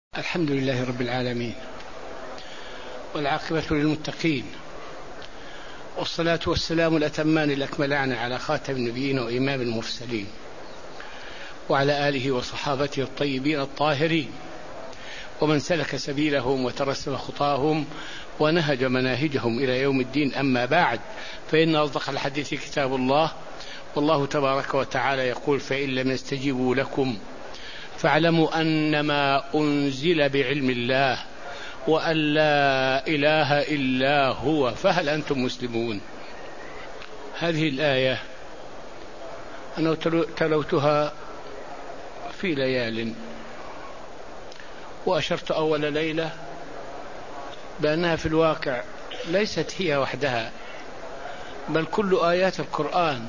الحمد لله رب العالمين، والعاقبة للمتقين، والصلاة والسلام الأتمان الأكملان على خاتم النبيين وإمام المرسلين، وعلى آله وصحابته الطيبين الطاهرين، ومن سلك سبيلهم وترسم خطاهم ونهج مناهجهم إلى يوم الدين. أما بعد، فإن أصدق الحديث كتاب الله، والله تبارك وتعالى يقول: فإن لم يستجيبوا لكم فاعلموا أنما أنزل بعلم الله وأن لا إله إلا هو فهل أنتم مسلمون. هذه الآية أنا تلوتها في ليال، وأشرت أول ليلة بأنها في الواقع ليست هي وحدها، بل كل آيات القرآن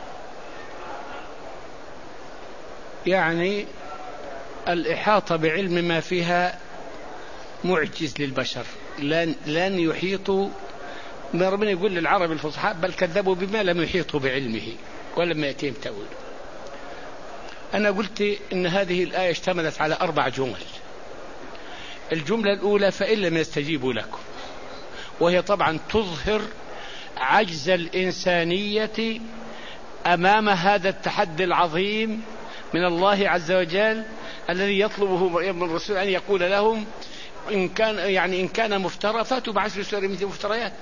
يعني الإحاطة بعلم ما فيها معجز للبشر، لن يحيطوا. ربنا يقول للعرب الفصحاء: بل كذبوا بما لم يحيطوا بعلمه ولما يأتيهم تأويل. أنا قلت إن هذه الآية اشتملت على 4 جمل. الجملة الأولى: فإن لم يستجيبوا لكم، وهي طبعا تظهر عجز الإنسانية أمام هذا التحدي العظيم من الله عز وجل الذي يطلبه من الرسول أن يقول لهم: إن كان مفترى فاتوا بعشر سور مثل مفتريات.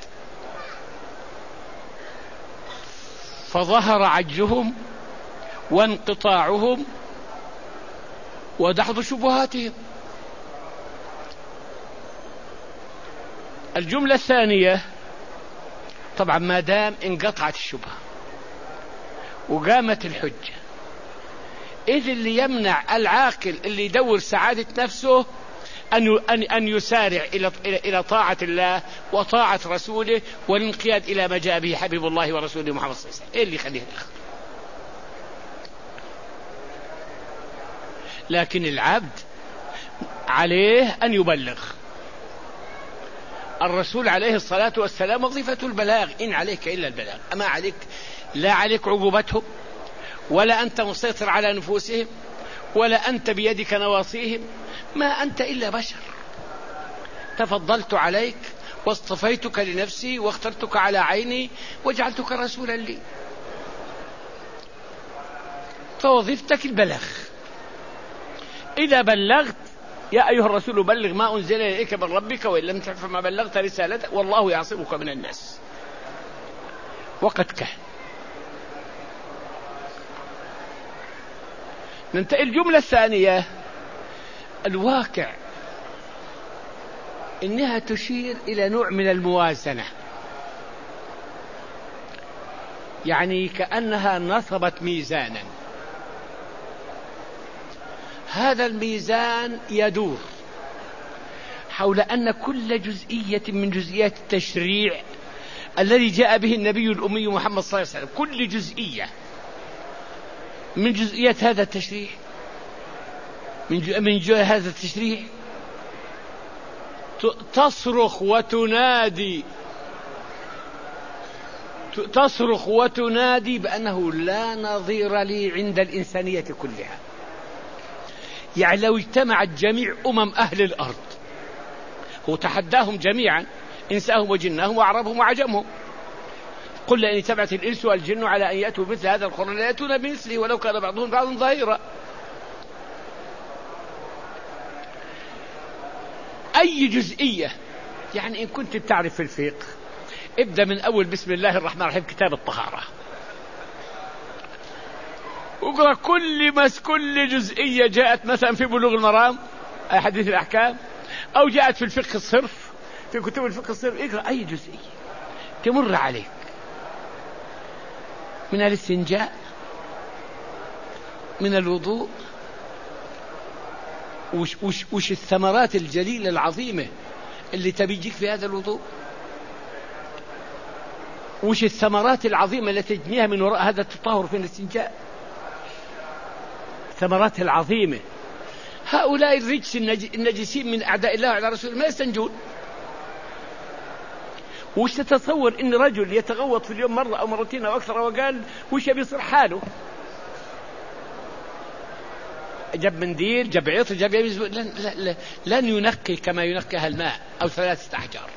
فظهر عجزهم وانقطاعهم ودحض شبهاتهم. الجملة الثانية: طبعا ما دام انقطعت الشبهة وقامت الحجة، إذ اللي يمنع العاقل اللي يدور سعادة نفسه أن يسارع إلى طاعة الله وطاعة رسوله والانقياد إلى ما جاء به حبيب الله ورسوله محمد صلى الله عليه وسلم. إيه اللي يخليه الآخر؟ لكن العبد عليه أن يبلغ. الرسول عليه الصلاة والسلام وظيفة البلاغ: إن عليك إلا البلاغ. أما عليك، لا عليك عقوبتهم، ولا أنت مسيطر على نفوسهم، ولا أنت بيدك نواصيهم، ما أنت إلا بشر. تفضلت عليك واصطفيتك لنفسي واخترتك على عيني وجعلتك رسولا لي، فوظيفتك البلاغ. إذا بلغت: يا أيها الرسول بلغ ما أنزل إليك من ربك وإن لم تفعل فما بلغت رسالته والله يعصمك من الناس. وقد كان. ننتقل الجملة الثانية: الواقع إنها تشير إلى نوع من الموازنة، يعني كأنها نصبت ميزانا. هذا الميزان يدور حول أن كل جزئية من جزئيات التشريع الذي جاء به النبي الأمي محمد صلى الله عليه وسلم، كل جزئية من جزئيات هذا التشريع، من هذا التشريع تصرخ وتنادي بأنه لا نظير لي عند الإنسانية كلها. يعني لو اجتمعت جميع أهل الأرض وتحداهم جميعا، إنساهم وجنهم وأعرابهم وعجمهم، قل إن اجتمعت الإنس والجن على أن يأتوا مثل هذا القرآن لا يأتون بمثله ولو كان بعضهم بعضا ظاهرا. أي جزئية، يعني إن كنت بتعرف في الفقه، ابدأ من أول بسم الله الرحمن الرحيم كتاب الطهارة، اقرأ كل جزئية جاءت مثلا في بلوغ المرام حديث الأحكام، أو جاءت في الفقه الصرف في كتب الفقه الصرف. اقرأ أي جزئية تمر عليك، من الاستنجاء، من الوضوء، وش الثمرات الجليلة العظيمة اللي تبيجيك في هذا الوضوء، وش الثمرات العظيمة التي تجنيها من وراء هذا التطهر في الاستنجاء، ثمرات العظيمة. هؤلاء الرجس النجسين من أعداء الله على رسوله ما يستنجون. وش تتصور إن رجل يتغوط في اليوم مرة أو مرتين أو أكثر وقال وش بيصير حاله؟ جاب منديل، جاب عطر، جاب يبز، لن ينقي كما ينقيها الماء أو 3 أحجار.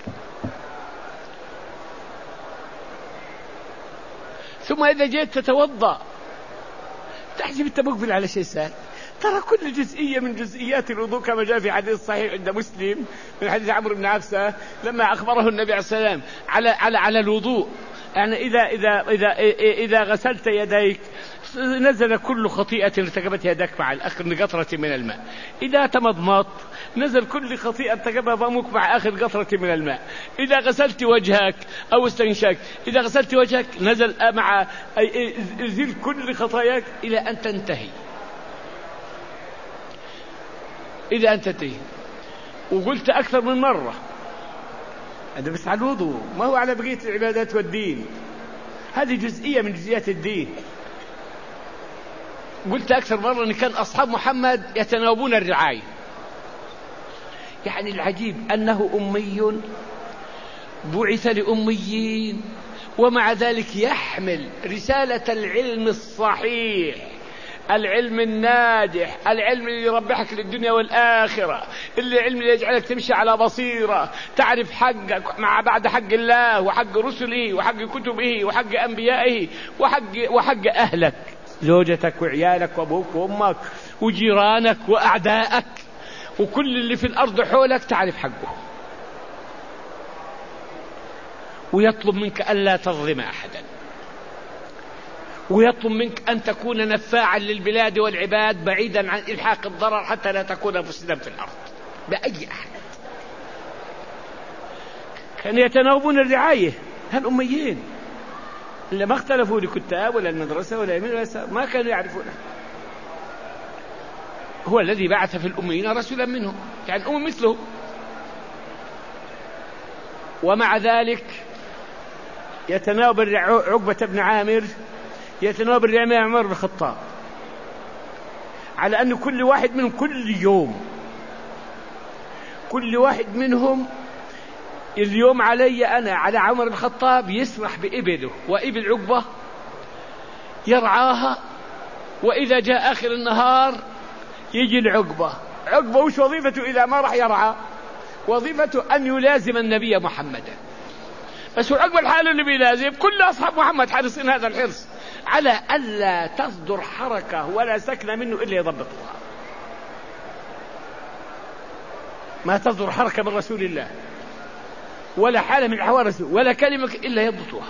ثم إذا جئت تتوضأ تحسب أنت مقبل على شيء سهل. ترى كل جزئية من جزئيات الوضوء كما جاء في حديث صحيح عند مسلم من حديث عمرو بن عبسة لما أخبره النبي عليه السلام على الوضوء، يعني إذا غسلت يديك نزل كل خطيئة ارتكبت يدك مع آخر قطرة من الماء. إذا تمضمضت نزل كل خطيئة ارتكبها فمك مع آخر قطرة من الماء. إذا غسلت وجهك أو استنشقت، إذا غسلت وجهك نزل مع زل كل خطاياك إلى أن تنتهي. إذا أنت تنتهي. وقلت أكثر من مرة هذا بس على الوضوء، ما هو على بقية العبادات والدين. هذه جزئية من جزئيات الدين. قلت أكثر مرة أن كان أصحاب محمد يتناوبون الرعاية. يعني العجيب أنه أمي بعث لأميين ومع ذلك يحمل رسالة العلم الصحيح، العلم الناجح، العلم اللي يربحك للدنيا والآخرة، العلم اللي يجعلك تمشي على بصيرة، تعرف حقك مع بعد حق الله وحق رسله وحق كتبه وحق أنبيائه وحق أهلك، زوجتك وعيالك وأبوك وأمك وجيرانك وأعدائك وكل اللي في الأرض حولك تعرف حقه. ويطلب منك ألا تظلم أحدا، ويطلب منك أن تكون نفاعا للبلاد والعباد بعيدا عن إلحاق الضرر حتى لا تكون مفسدا في الأرض بأي أحد. كانوا يتناوبون الرعاية هالأميين اللي ما اختلفوا لكتاب ولا المدرسة ولا يمين ولا يسار، ما كانوا يعرفونه. هو الذي بعث في الأميين رسولا منهم، يعني أم مثله. ومع ذلك يتناوب عقبة بن عامر يتناوب الرعاية عمر بن الخطاب على أن كل واحد منهم كل واحد منهم اليوم علي أنا على عمر بن الخطاب يسرح بإبله وإبل عقبة يرعاها، وإذا جاء آخر النهار يجي العقبة وش وظيفته إذا ما راح يرعى؟ وظيفته أن يلازم النبي محمدا. بس هو عقبة الحال اللي بيلازم كل أصحاب محمد حريصين هذا الحرص على ألا تصدر حركة ولا سكنة منه إلا يضبطها. ما تصدر حركة من رسول الله ولا حالة من أحوال رسول ولا كلمة إلا يضبطها.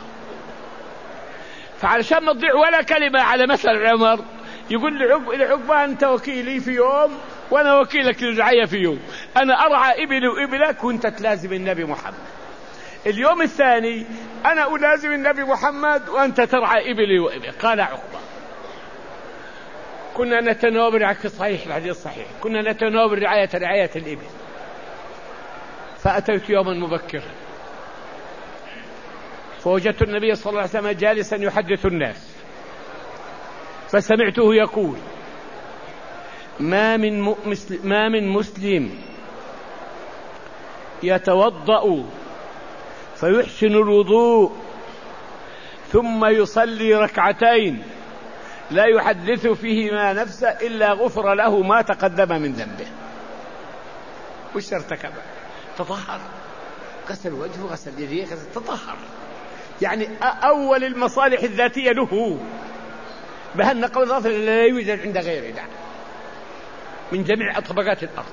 فعلشان ما تضيع ولا كلمة على مثل عمر يقول لعقبة أنت وكيلي في يوم وأنا وكيلك للرعاية في يوم، أنا أرعى إبلي وإبلك وأنت تلازم النبي محمد. اليوم الثاني أنا ألازم النبي محمد وأنت ترعى إبلي وإبلك. قال عقبة كنا نتناوب في صحيح الحديث الصحيح كنا نتناوب رعاية الإبل. فأتيت يوما مبكرا فوجدت النبي صلى الله عليه وسلم جالسا يحدث الناس، فسمعته يقول ما من مسلم يتوضأ فيحسن الوضوء ثم يصلي ركعتين لا يحدث فيهما نفسه إلا غفر له ما تقدم من ذنبه. وش ارتكب؟ تطهر، غسل وجهه، غسل يديه، تطهر. يعني أول المصالح الذاتية له بهالنقل الظاهر لا يوجد عند غيره من جميع طبقات الأرض.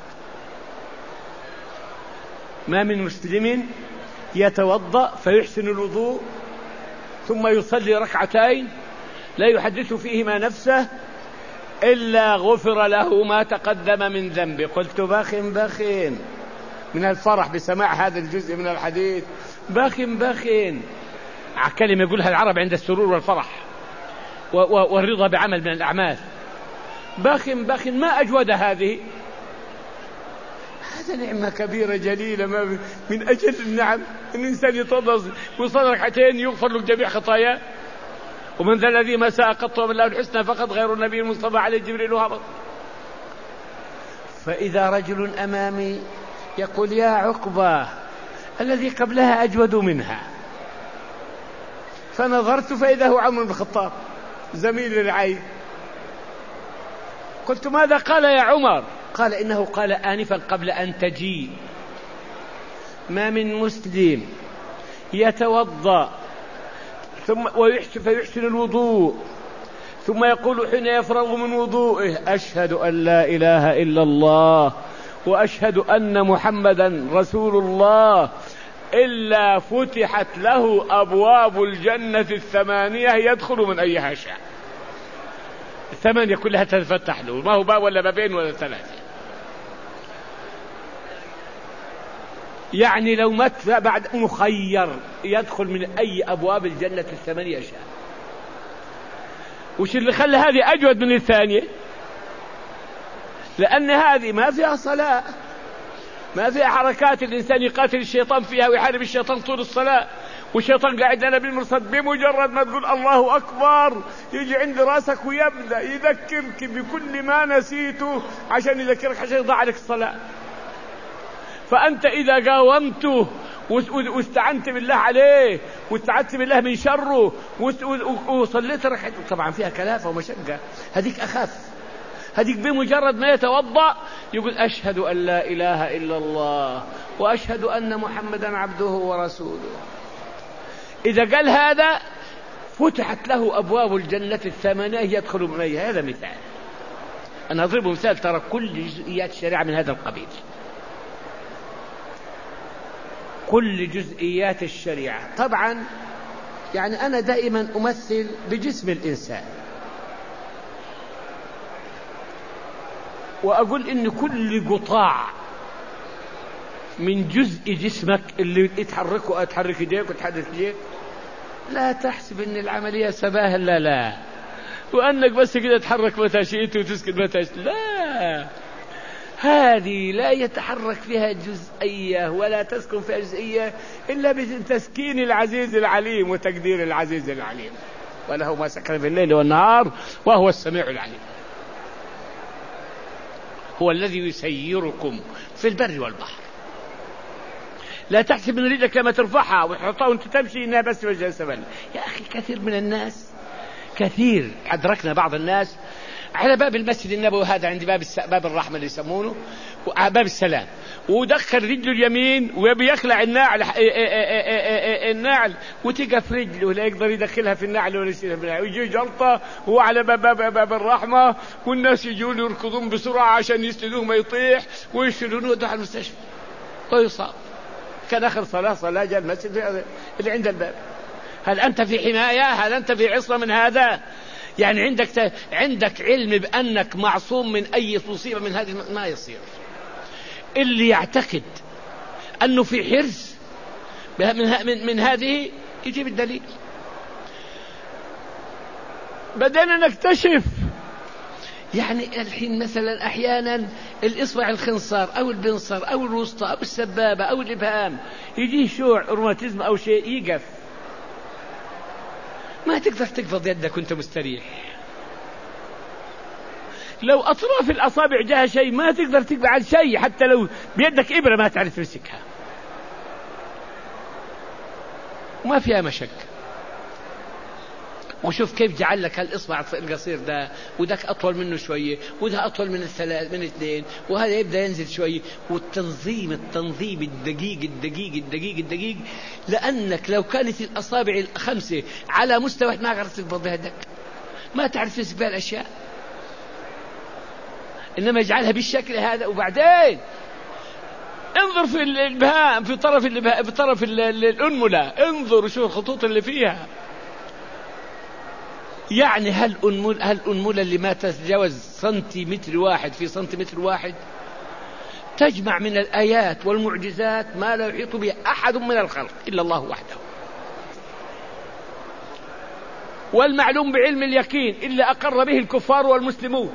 ما من مسلم يتوضأ فيحسن الوضوء ثم يصلي ركعتين لا يحدث فيهما نفسه إلا غفر له ما تقدم من ذنبه. قلت باخ من الفرح بسماع هذا الجزء من الحديث. باخ كلمة يقولها العرب عند السرور والفرح والرضا بعمل من الأعمال. باخ ما أجود هذه. هذا نعمة كبيرة جليلة من أجل النعم أن الإنسان يتوضأ ويصلي ركعتين يغفر له جميع خطاياه. ومن ذا الذي ما ساء قط ومن له الحسنى فقط غير النبي المصطفى عليه جبريل وهبط. فإذا رجل أمامي يقول يا عقبة الذي قبلها أجود منها، فنظرت فإذا هو عمرو بن الخطاب زميل العين. قلت ماذا قال يا عمر؟ قال إنه قال آنفا قبل أن تجيء: ما من مسلم يتوضأ فيحسن الوضوء ثم يقول حين يفرغ من وضوئه: أشهد أن لا إله إلا الله وأشهد أن محمدا رسول الله، إلا فتحت له أبواب الجنة 8 يدخل من أيها شاء. 8 كلها تتفتح له، ما هو باب ولا بابين ولا 3. يعني لو مات بعد مخير يدخل من أي أبواب الجنة 8 شاء. وش اللي خلى هذه أجود من الثانية؟ لأن هذه ما فيها صلاة، ما فيها حركات الإنسان يقاتل الشيطان فيها ويحارب الشيطان طول الصلاة، والشيطان قاعد لنا بالمرصد، بمجرد ما تقول الله أكبر يجي عند راسك ويبدأ يذكرك بكل ما نسيته عشان يذكرك، عشان يضع عليك الصلاة. فأنت إذا قاومته واستعنت بالله عليه واستعدت بالله من شره وصليت ركعة، طبعا فيها كلافة ومشقة، هذيك أخف. هذيك بمجرد ما يتوضأ يقول: أشهد أن لا إله إلا الله وأشهد أن محمدا عبده ورسوله. إذا قال هذا فتحت له أبواب الجنة 8 يدخل من أيها. هذا مثال، أنا أضرب مثال، ترى كل جزئيات الشريعة من هذا القبيل، كل جزئيات الشريعة. طبعا يعني أنا دائما أمثل بجسم الإنسان، وأقول إن كل قطاع من جزء جسمك اللي يتحركه أتحرك يديك وتحرك يديك، لا تحسب إن العملية سباهة، لا، وأنك بس كده تحرك متى شئت وتسكت متى شئت، لا، هذه لا يتحرك فيها جزئية ولا تسكن فيها جزئية إلا بتسكين العزيز العليم وتقدير العزيز العليم، وله ما سكن في الليل والنهار وهو السميع العليم. هو الذي يسيركم في البر والبحر. لا تحسب ان رجلك لما ترفعها وتحطها وانت تمشي انها بس وجه سبل. يا اخي كثير من الناس، كثير أدركنا بعض الناس على باب المسجد النبوي هذا، عند باب الرحمة اللي يسمونه باب السلام، ودخل رجله اليمين وبيخلع النعل وتقف رجله لا يقدر يدخلها في النعل ولا يشيلها في النعل، ويجي جلطة وهو على باب الرحمة، والناس يجون يركضون بسرعة عشان يسندوه ما يطيح ويشيلونه ودوه على المستشفى ويصاب. كان آخر صلاة جاء المسجد اللي عند الباب. هل أنت في حماية؟ هل أنت في عصمة من هذا؟ يعني عندك علم بأنك معصوم من أي مصيبة من هذه؟ ما يصير. اللي يعتقد أنه في حرز من هذه يجيب الدليل. بدأنا نكتشف يعني الحين مثلا أحيانا الإصبع الخنصر أو البنصر أو الوسطى أو السبابة أو الإبهام يجيه شوع روماتيزم أو شيء يقف، ما تقدر تقبض يدك وانت مستريح. لو أطراف الأصابع جاها شيء ما تقدر تقبع على شيء، حتى لو بيدك إبرة ما تعرف تمسكها، وما فيها مشك. وشوف كيف جعل لك الإصبع القصير ده وذاك أطول منه شوية وده أطول من اثنين، وهذا يبدأ ينزل شوية. والتنظيم الدقيق، لأنك لو كانت الأصابع 5 على مستوى ما قدرت تقبض بيدك، ما تعرف تمسك بها الأشياء، إنما يجعلها بالشكل هذا. وبعدين انظر في الإبهام، في طرف الأنملة، انظر وشوف الخطوط اللي فيها. يعني هل الأنملة اللي ما تتجاوز سنتيمتر واحد في سنتيمتر واحد تجمع من الآيات والمعجزات ما لا يحيط به أحد من الخلق إلا الله وحده. والمعلوم بعلم اليقين إلا أقر به الكفار والمسلمون،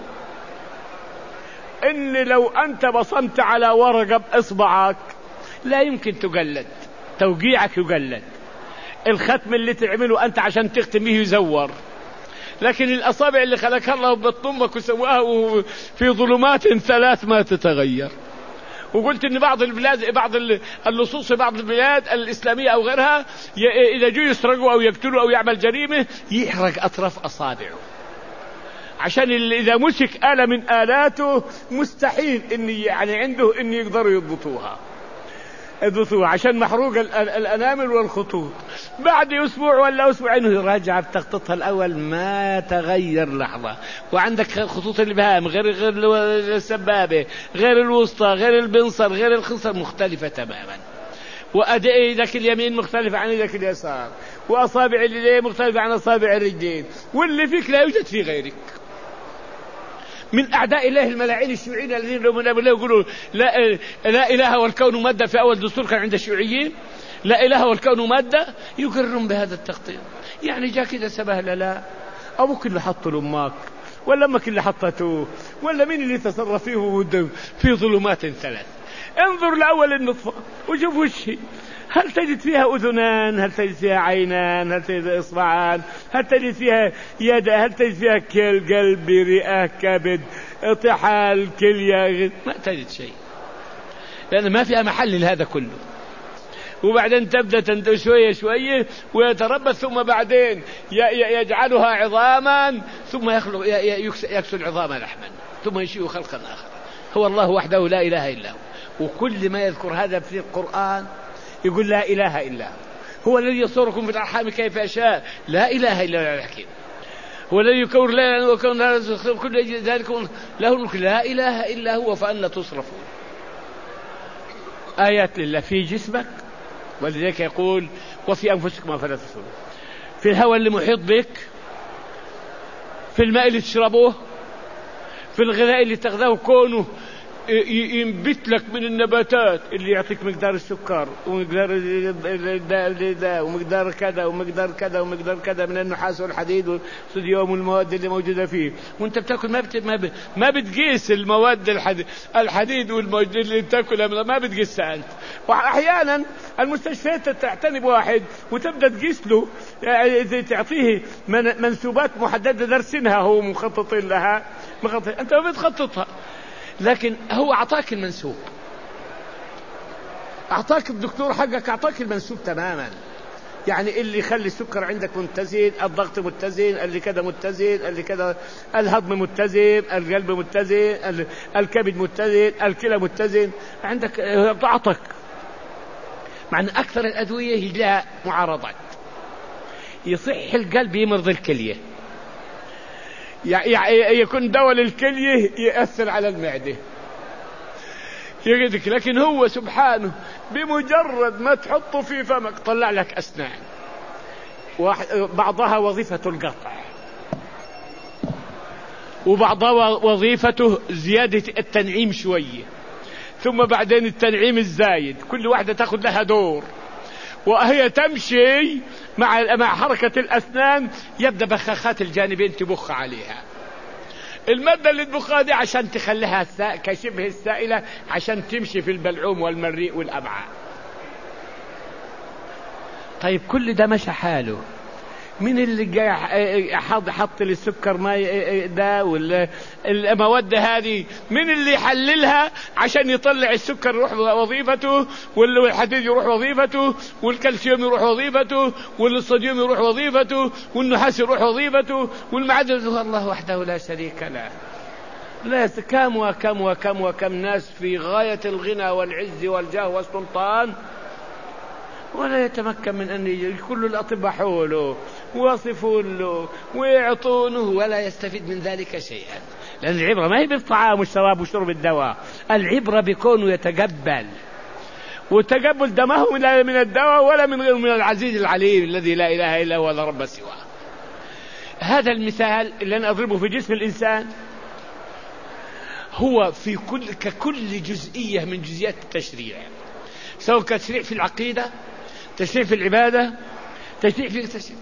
إن لو أنت بصمت على ورقة بإصبعك لا يمكن تقلد، توقيعك يقلد، الختم اللي تعمله أنت عشان تختم به يزور، لكن الأصابع اللي خلقها الله بطنك وسواها في ظلمات 3 ما تتغير. وقلت إن بعض البلاد، بعض اللصوص في بعض البلاد الإسلامية أو غيرها إذا جو يسرقوا أو يقتلوا أو يعمل جريمة يحرق أطراف أصابعه عشان اللي إذا مسك آلة من آلاته مستحيل إن يعني عنده إن يقدروا يضبطوها عشان محروق الأنامل والخطوط. بعد أسبوع ولا أسبوعين يراجع بتخطيطها الأول ما تغير لحظة. وعندك خطوط الإبهام غير السبابة غير الوسطى غير البنصر غير الخصر مختلفة تماما. وأيدك اليمين مختلفة عن يدك اليسار. وأصابع اليدين مختلفة عن أصابع الرجلين. واللي فيك لا يوجد في غيرك. من أعداء الله الملاعين الشيوعيين الذين لو من أبناء يقولوا لا إله والكون مادة في أول دستور كان عند الشيوعيين لا إله والكون مادة يقررون بهذا التخطيط. يعني جاء كده سبهلة لا أبوك اللي حطه لأمك ولا أمك اللي حطته ولا مين اللي تصرف فيه في ظلمات ثلاث. انظر لأول النطفة وشوف وش هي. هل تجد فيها أذنان هل تجد فيها عينان هل تجد إصبعان هل تجد فيها يد هل تجد فيها قلب رئة كبد طحال كلية ما تجد شيء لأن ما فيها محل لهذا كله. وبعدين تبدأ تنتهي شوية شوية ويتربى ثم بعدين يجعلها عظاما ثم يكسو العظام لحما ثم ينشئ خلقا آخر. هو الله وحده لا إله إلا هو. وكل ما يذكر هذا في القرآن يقول لا إله إلا هو الذي يصوركم في الأرحام كيف يشاء لا إله إلا هو الحكيم هو الذي يكون لا وكون كل ذلك له الملك لا إله إلا هو فأنا تصرفون. آيات لله في جسمك ولذلك يقول وفي أنفسكم أفلا تبصرون. في الهواء اللي محيط بك في الماء اللي تشربه في الغذاء اللي تغذاه كونه ينبت لك من النباتات اللي يعطيك مقدار السكر ومقدار الداء ومقدار كذا ومقدار كذا ومقدار كذا من النحاس والحديد والصوديوم والمواد اللي موجودة فيه. وانت بتاكل ما بتقيس المواد الحديد والمواد اللي بتاكلها ما بتقيسها انت. واحيانا المستشفيات تعتني بواحد وتبدا تقيس له يعني تعطيه منسوبات محددة درسنها هو مخططين لها انت ما بتخططها لكن هو أعطاك المنسوب أعطاك الدكتور حقك أعطاك المنسوب تماما. يعني اللي يخلي السكر عندك متزن الضغط متزن اللي كذا متزن اللي كذا الهضم متزن القلب متزن الكبد متزن الكلى متزن عندك أعطاك. مع أن أكثر الأدوية لها معارضات. يصح القلب يمرض الكلية يكون دواء للكلية يأثر على المعدة يجدك. لكن هو سبحانه بمجرد ما تحطه في فمك طلع لك أسنان بعضها وظيفة القطع وبعضها وظيفته زيادة التنعيم شوية ثم بعدين التنعيم الزايد. كل واحدة تأخذ لها دور وهي تمشي مع حركة الأسنان يبدأ بخاخات الجانبين تبخ عليها. المادة اللي تبخها دي عشان تخليها كشبه السائلة عشان تمشي في البلعوم والمريء والأمعاء. طيب كل ده مشى حاله. من اللي جاي حط للسكر ما ده والمواد هذه من اللي يحللها عشان يطلع السكر يروح وظيفته والحديد يروح وظيفته والكالسيوم يروح وظيفته والصوديوم يروح وظيفته والنحاس يروح وظيفته والمعدن. هو الله وحده لا شريك له. لا كم ناس في غاية الغنى والعز والجاه والسلطان ولا يتمكن من أن يجي. كل الأطباء حوله ويصفون له ويعطونه ولا يستفيد من ذلك شيئا. لأن العبرة ما هي بالطعام والشراب وشرب الدواء. العبرة بكونه يتقبل والتقبل ده ما هو من الدواء ولا من العزيز العليم الذي لا إله إلا هو ولا رب سواه. هذا المثال اللي أنا أضربه في جسم الإنسان هو في ككل جزئية من جزئيات التشريع سواء تشريع في العقيدة تشريع في العبادة تشريع في التشريع.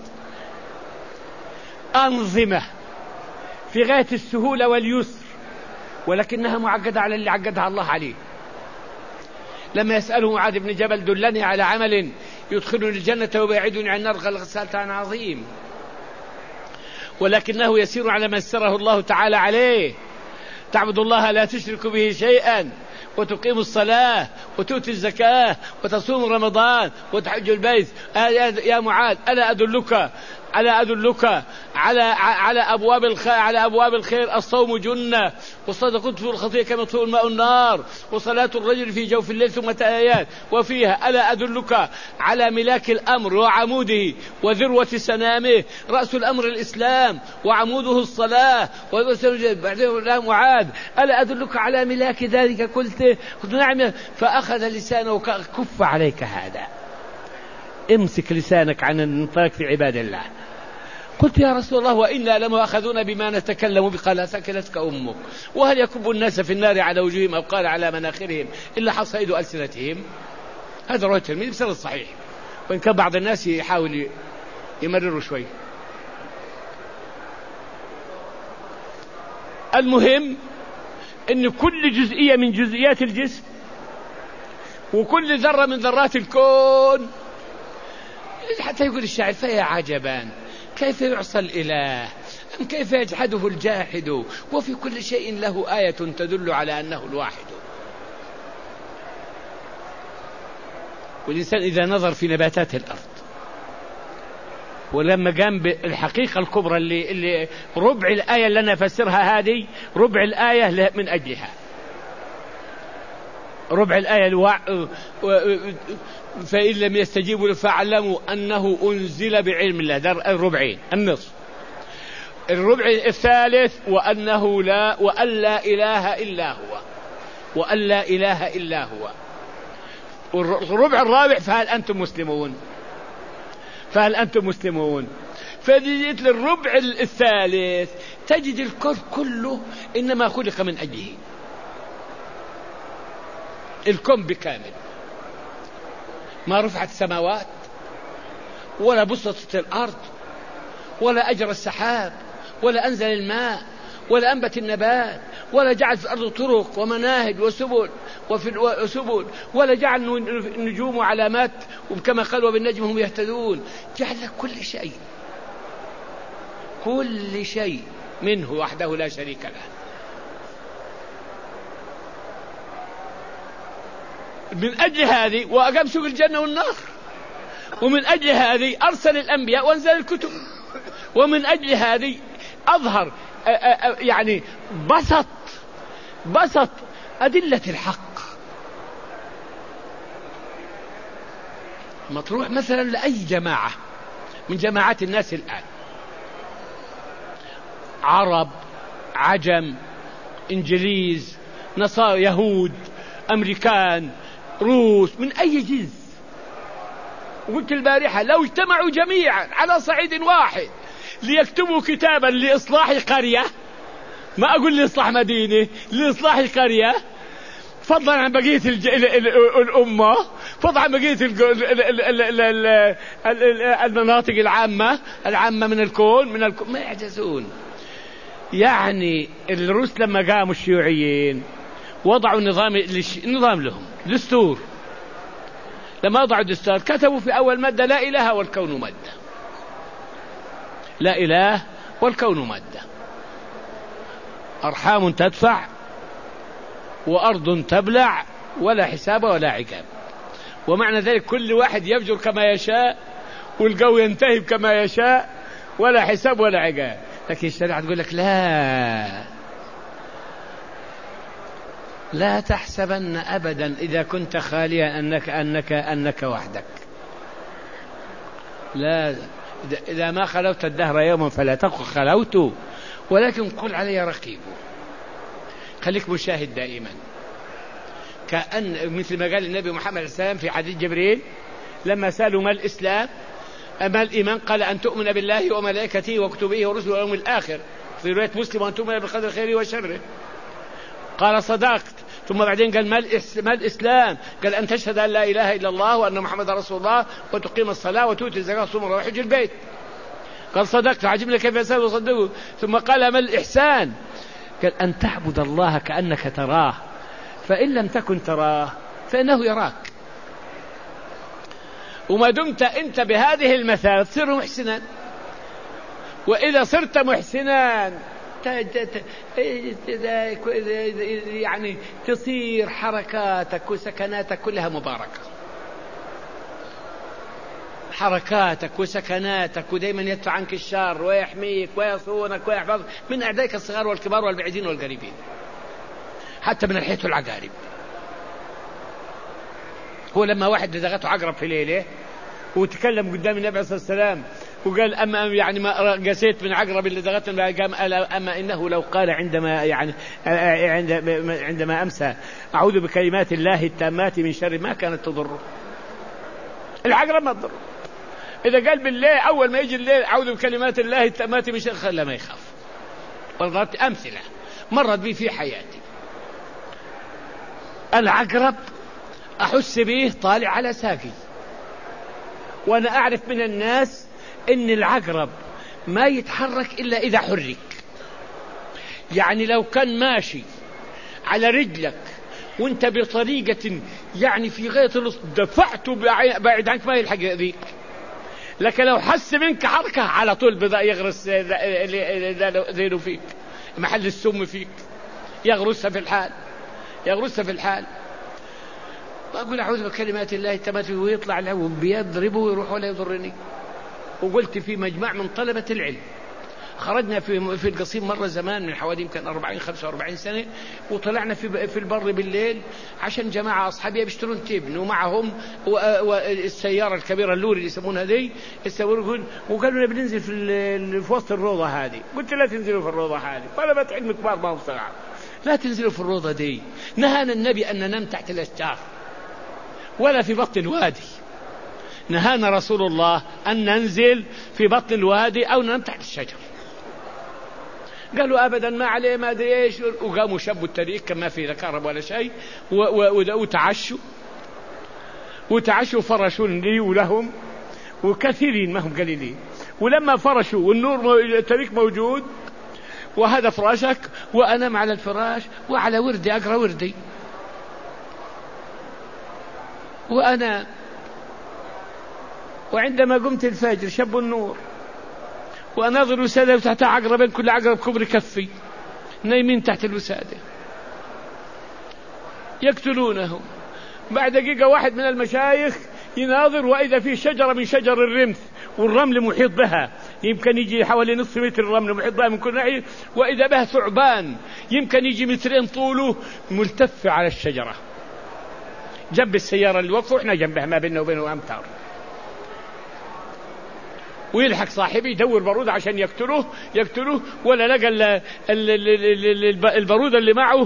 أنظمة في غاية السهولة واليسر ولكنها معقدة على اللي عقدها الله عليه. لما يسأله معاذ بن جبل دلني على عمل يدخلني الجنة ويبعدني عن النار قال سألت عن عظيم ولكنه يسير على ما يسره الله تعالى عليه. تعبد الله لا تشرك به شيئا وتقيم الصلاة وتؤتي الزكاة وتصوم رمضان وتحج البيت. يا معاذ ألا أدلك ألا أدلك على أبواب الخير؟ الصوم جنة، والصدقة تطفئ الخطيئة كما يطفئ الماء النار، وصلاة الرجل في جوف الليل ثم آيات. وفيها ألا أدلك على ملاك الأمر وعموده وذروة سنامه، رأس الأمر الإسلام وعموده الصلاة. بعدين معاذ ألا أدلك على ملاك ذلك؟ قلت نعم. فأخذ لسانه كف عليك هذا، امسك لسانك عن الانطلاق في عباد الله. قلت يا رسول الله وإنا لمؤاخذون بما نتكلم به. قال ثكلتك أمك. وهل يكب الناس في النار على وجوههم أو قال على مناخرهم إلا حصائد ألسنتهم؟ هذا رواه الترمذي بسند صحيح، وإن كان بعض الناس يحاول يمرروا شوي. المهم أن كل جزئية من جزئيات الجسم وكل ذرة من ذرات الكون، حتى يقول الشاعر فيا عجبا كيف يعصى الإله أم كيف يجحده الجاحد، وفي كل شيء له آية تدل على أنه الواحد. والإنسان إذا نظر في نباتات الأرض، ولما قام بالحقيقة الكبرى اللي ربع الآية اللي أنا أفسرها هذه، ربع الآية من أجلها، ربع الآية فإن لم يستجيبوا فاعلموا أنه أنزل بعلم الله، ده الربعين. النصف الربع الثالث وأن لا إله إلا هو، وأن لا إله إلا هو. والربع الرابع فهل أنتم مسلمون، فهل أنتم مسلمون. فجئت للربع الثالث تجد الكون كله إنما خلق من أجله، الكون بكامل، ما رفعت السماوات ولا بسطت الأرض ولا أجرى السحاب ولا أنزل الماء ولا أنبت النبات ولا جعل في الأرض طرق ومناهج وسبل ولا جعل النجوم وعلامات وكما قال وبالنجم هم يهتدون. جعل كل شيء منه وحده لا شريك له. من أجل هذه وأقام سوق الجنة والنار، ومن أجل هذه أرسل الأنبياء وأنزل الكتب، ومن أجل هذه أظهر يعني بسط أدلة الحق. مطروح مثلا لأي جماعة من جماعات الناس الآن، عرب، عجم، إنجليز، نصارى، يهود، أمريكان، روس، من أي جنس. وقلت البارحة لو اجتمعوا جميعا على صعيد واحد ليكتبوا كتابا لإصلاح قرية، ما أقول لإصلاح مدينة، لإصلاح قرية، فضلا عن بقية الأمة، فضلا عن بقية المناطق العامة من الكون ما يعجزون. يعني الروس لما قاموا الشيوعيين وضعوا نظام لهم دستور. لما وضعوا الدستور كتبوا في أول مادة لا إله والكون مادة، لا إله والكون مادة، أرحام تدفع وأرض تبلع ولا حساب ولا عقاب. ومعنى ذلك كل واحد يفجر كما يشاء والجو ينتهب كما يشاء ولا حساب ولا عقاب. لكن الشريعة تقول لك لا تحسبن أبدا إذا كنت خاليا أنك وحدك. لا، إذا ما خلوت الدهر يوما فلا تقل خلوت، ولكن قل علي رقيب. خليك مشاهد دائما، كأن مثل ما قال النبي محمد عليه السلام في حديث جبريل لما سألوا ما الإسلام ما الإيمان، قال أن تؤمن بالله وملائكته وكتبه ورسله واليوم الآخر، في رواية مسلم وأن تؤمن بالقدر خيره وشره. قال صدقت. ثم بعدين قال ما الإسلام، قال أن تشهد أن لا إله إلا الله وأن محمد رسول الله وتقيم الصلاة وتؤتي الزكاة وتصوم وتحج البيت. قال صدقت. عجبنا كيف يسأل وصدقوا. ثم قال ما الإحسان، قال أن تعبد الله كأنك تراه فإن لم تكن تراه فإنه يراك. وما دمت أنت بهذه المثال تصير محسنا، وإذا صرت محسنا يعني تصير حركاتك وسكناتك كلها مباركة. حركاتك وسكناتك، ودائما يدفع عنك الشر ويحميك ويصونك ويحفظك من أعدائك الصغار والكبار والبعيدين والقريبين، حتى من الحيط والعقارب. هو لما واحد لدغته عقرب في ليلة وتكلم قدام النبي صلى الله عليه وسلم وقال أما يعني ما قسيت من عقرب اللي لدغتني، قام أما إنه لو قال عندما أمسى أعوذ بكلمات الله التامات من شر ما كانت تضره. العقرب ما تضره. إذا قال بالليل أول ما يجي الليل أعوذ بكلمات الله التامات من شر، خلى ما يخاف. وضربت أمثلة مرت بي في حياتي. العقرب أحس به طالع على ساقي، وأنا أعرف من الناس إن العقرب ما يتحرك إلا إذا حرك. يعني لو كان ماشي على رجلك وانت بطريقة يعني في غاية دفعته بعيد عنك ما يلحق يأذيك، لكن لو حس منك حركة على طول بدأ يغرس ذيله فيك، محل السم فيك، يغرسها في الحال. وأقول أعوذ بكلمات الله التامات ويطلع له بيضربه ويروح ولا يضرني. وقلت في مجمع من طلبة العلم، خرجنا في القصيم مرة زمان من حوالي يمكن 40-45 سنة، وطلعنا في البر بالليل عشان جماعة أصحابي بيشترون تبن ومعهم والسيارة الكبيرة اللوري اللي يسمونها دي، وقالوا لنا بننزل في وسط الروضة هذه. قلت لا تنزلوا في الروضة هذه، طلبة علم كبار ما هم صغار، لا تنزلوا في الروضة دي. نهانا النبي أن ننام تحت الأشجار ولا في بطن الوادي. نهانا رسول الله أن ننزل في بطن الوادي أو ننام تحت الشجر. قالوا أبدا ما عليه ما أدري إيش. وقاموا شبوا الطريق كما في لا كهرب ولا شيء، وتعشوا فرشوا لي ولهم، وكثيرين ما هم قليلين. ولما فرشوا والنور الطريق موجود وهذا فراشك وأنام على الفراش وعلى وردي أقرأ وردي، وعندما قمت الفجر شب النور وأناظر الوسادة تحت عقربين، كل عقرب كبر كفي، نايمين تحت الوسادة يقتلونهم. بعد دقيقة واحد من المشايخ يناظر وإذا في شجرة من شجر الرمث والرمل محيط بها، يمكن يجي حوالي نصف متر الرمل محيط بها من كل ناحية، وإذا بها ثعبان يمكن يجي مترين طوله ملتف على الشجرة جنب السيارة اللي وقفوا، احنا جنبها ما بيننا وبينه أمتار. ويلحق صاحبي يدور بارودة عشان يقتله ولا لقى البارودة اللي معه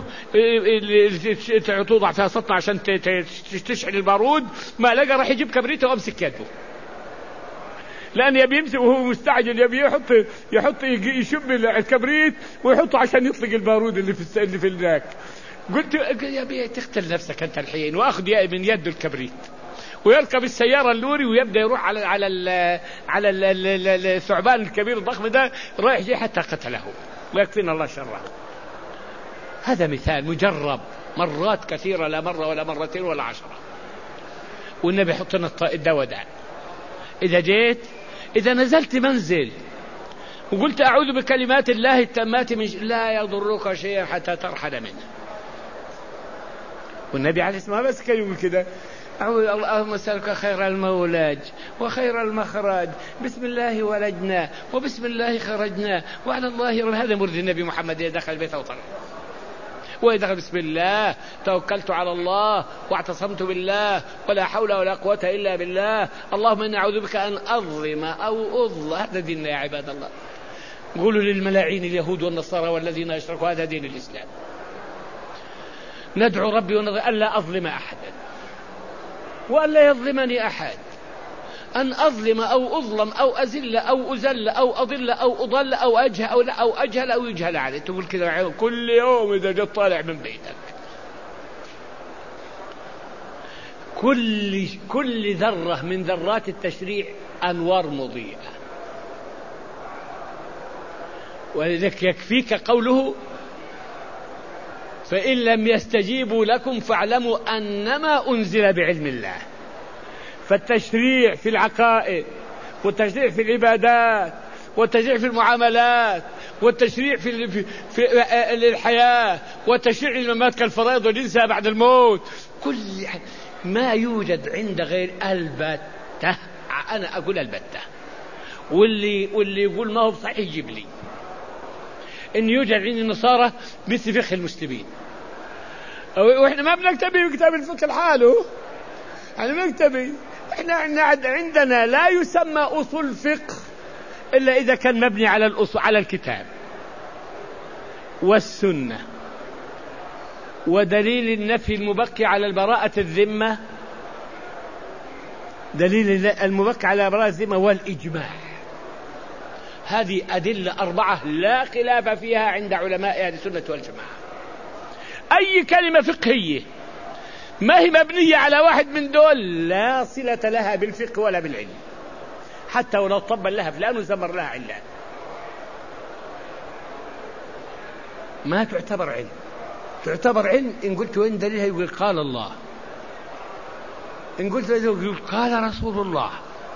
توضع فيها سطنة عشان تشعل البارود، ما لقى راح يجيب كبريته وامسك يده، لأن يبي يمسك وهو مستعجل، يبي يحط يشب الكبريت ويحطه عشان يطلق البارود اللي في ذاك. قلت يبي تقتل نفسك أنت الحين، وأخذ من يده الكبريت ويركب السيارة اللوري ويبدأ يروح على الثعبان الكبير الضخم ده رايح جاي حتى قتله، ويكفينا الله شره. هذا مثال مجرب مرات كثيرة، لا مرة ولا مرتين ولا 10. والنبي حطنا الدواء ده. إذا نزلت منزل وقلت أعوذ بكلمات الله التامات لا يضرك شيئا حتى ترحل منه. والنبي عليه الصلاة والسلام بس كان يقول كده: اللهم اسألك خير المولج وخير المخرج، بسم الله ولجنا وبسم الله خرجنا وعلى الله. هذا مرد النبي محمد يدخل البيت وطلع، ويدخل بسم الله توكلت على الله واعتصمت بالله ولا حول ولا قوة إلا بالله، اللهم إني أعوذ بك أن أظلم أو أضل. هذا ديننا يا عباد الله. قولوا للملاعين اليهود والنصارى والذين أشركوا هذا دين الإسلام. ندعو ربي ألا أظلم أحدا وألا يظلمني أحد، أن أظلم أو أظلم أو أزل أو أزل أو أضل أو أضل أو أجهل أو يجهل عليه. تقول كذا كل يوم إذا جت طالع من بيتك. كل ذرة من ذرات التشريع أنوار مضيئة، ولذلك يكفيك قوله: فإن لم يستجيبوا لكم فاعلموا أنما أنزل بعلم الله. فالتشريع في العقائد، والتشريع في العبادات، والتشريع في المعاملات، والتشريع في الحياة، والتشريع للممات كالفرائض والجنسة بعد الموت، كل ما يوجد عند غير البتة جماعة أنا أقول البتة، واللي يقول ما هو صحيح يجيب لي إن يوجد عند النصارى مثل فقه المسلمين، وإحنا ما بنكتبي بكتاب الفقه لحاله، يعني بنكتبي إحنا عندنا لا يسمى أصول فقه إلا إذا كان مبني على الأصول، على الكتاب والسنة ودليل النفي المبقي على البراءة الذمة، دليل المبقي على براءة الذمة والإجماع. هذه أدلة 4 لا خلاف فيها عند علماء أهل السنة والجماعة. أي كلمة فقهية ما هي مبنية على واحد من دول لا صلة لها بالفقه ولا بالعلم، حتى ولو طبل لها فلان وزمر لها علان ما تعتبر علم. تعتبر علم إن قلت وين دليلها يقول قال الله، إن قلت يقول قال رسول الله،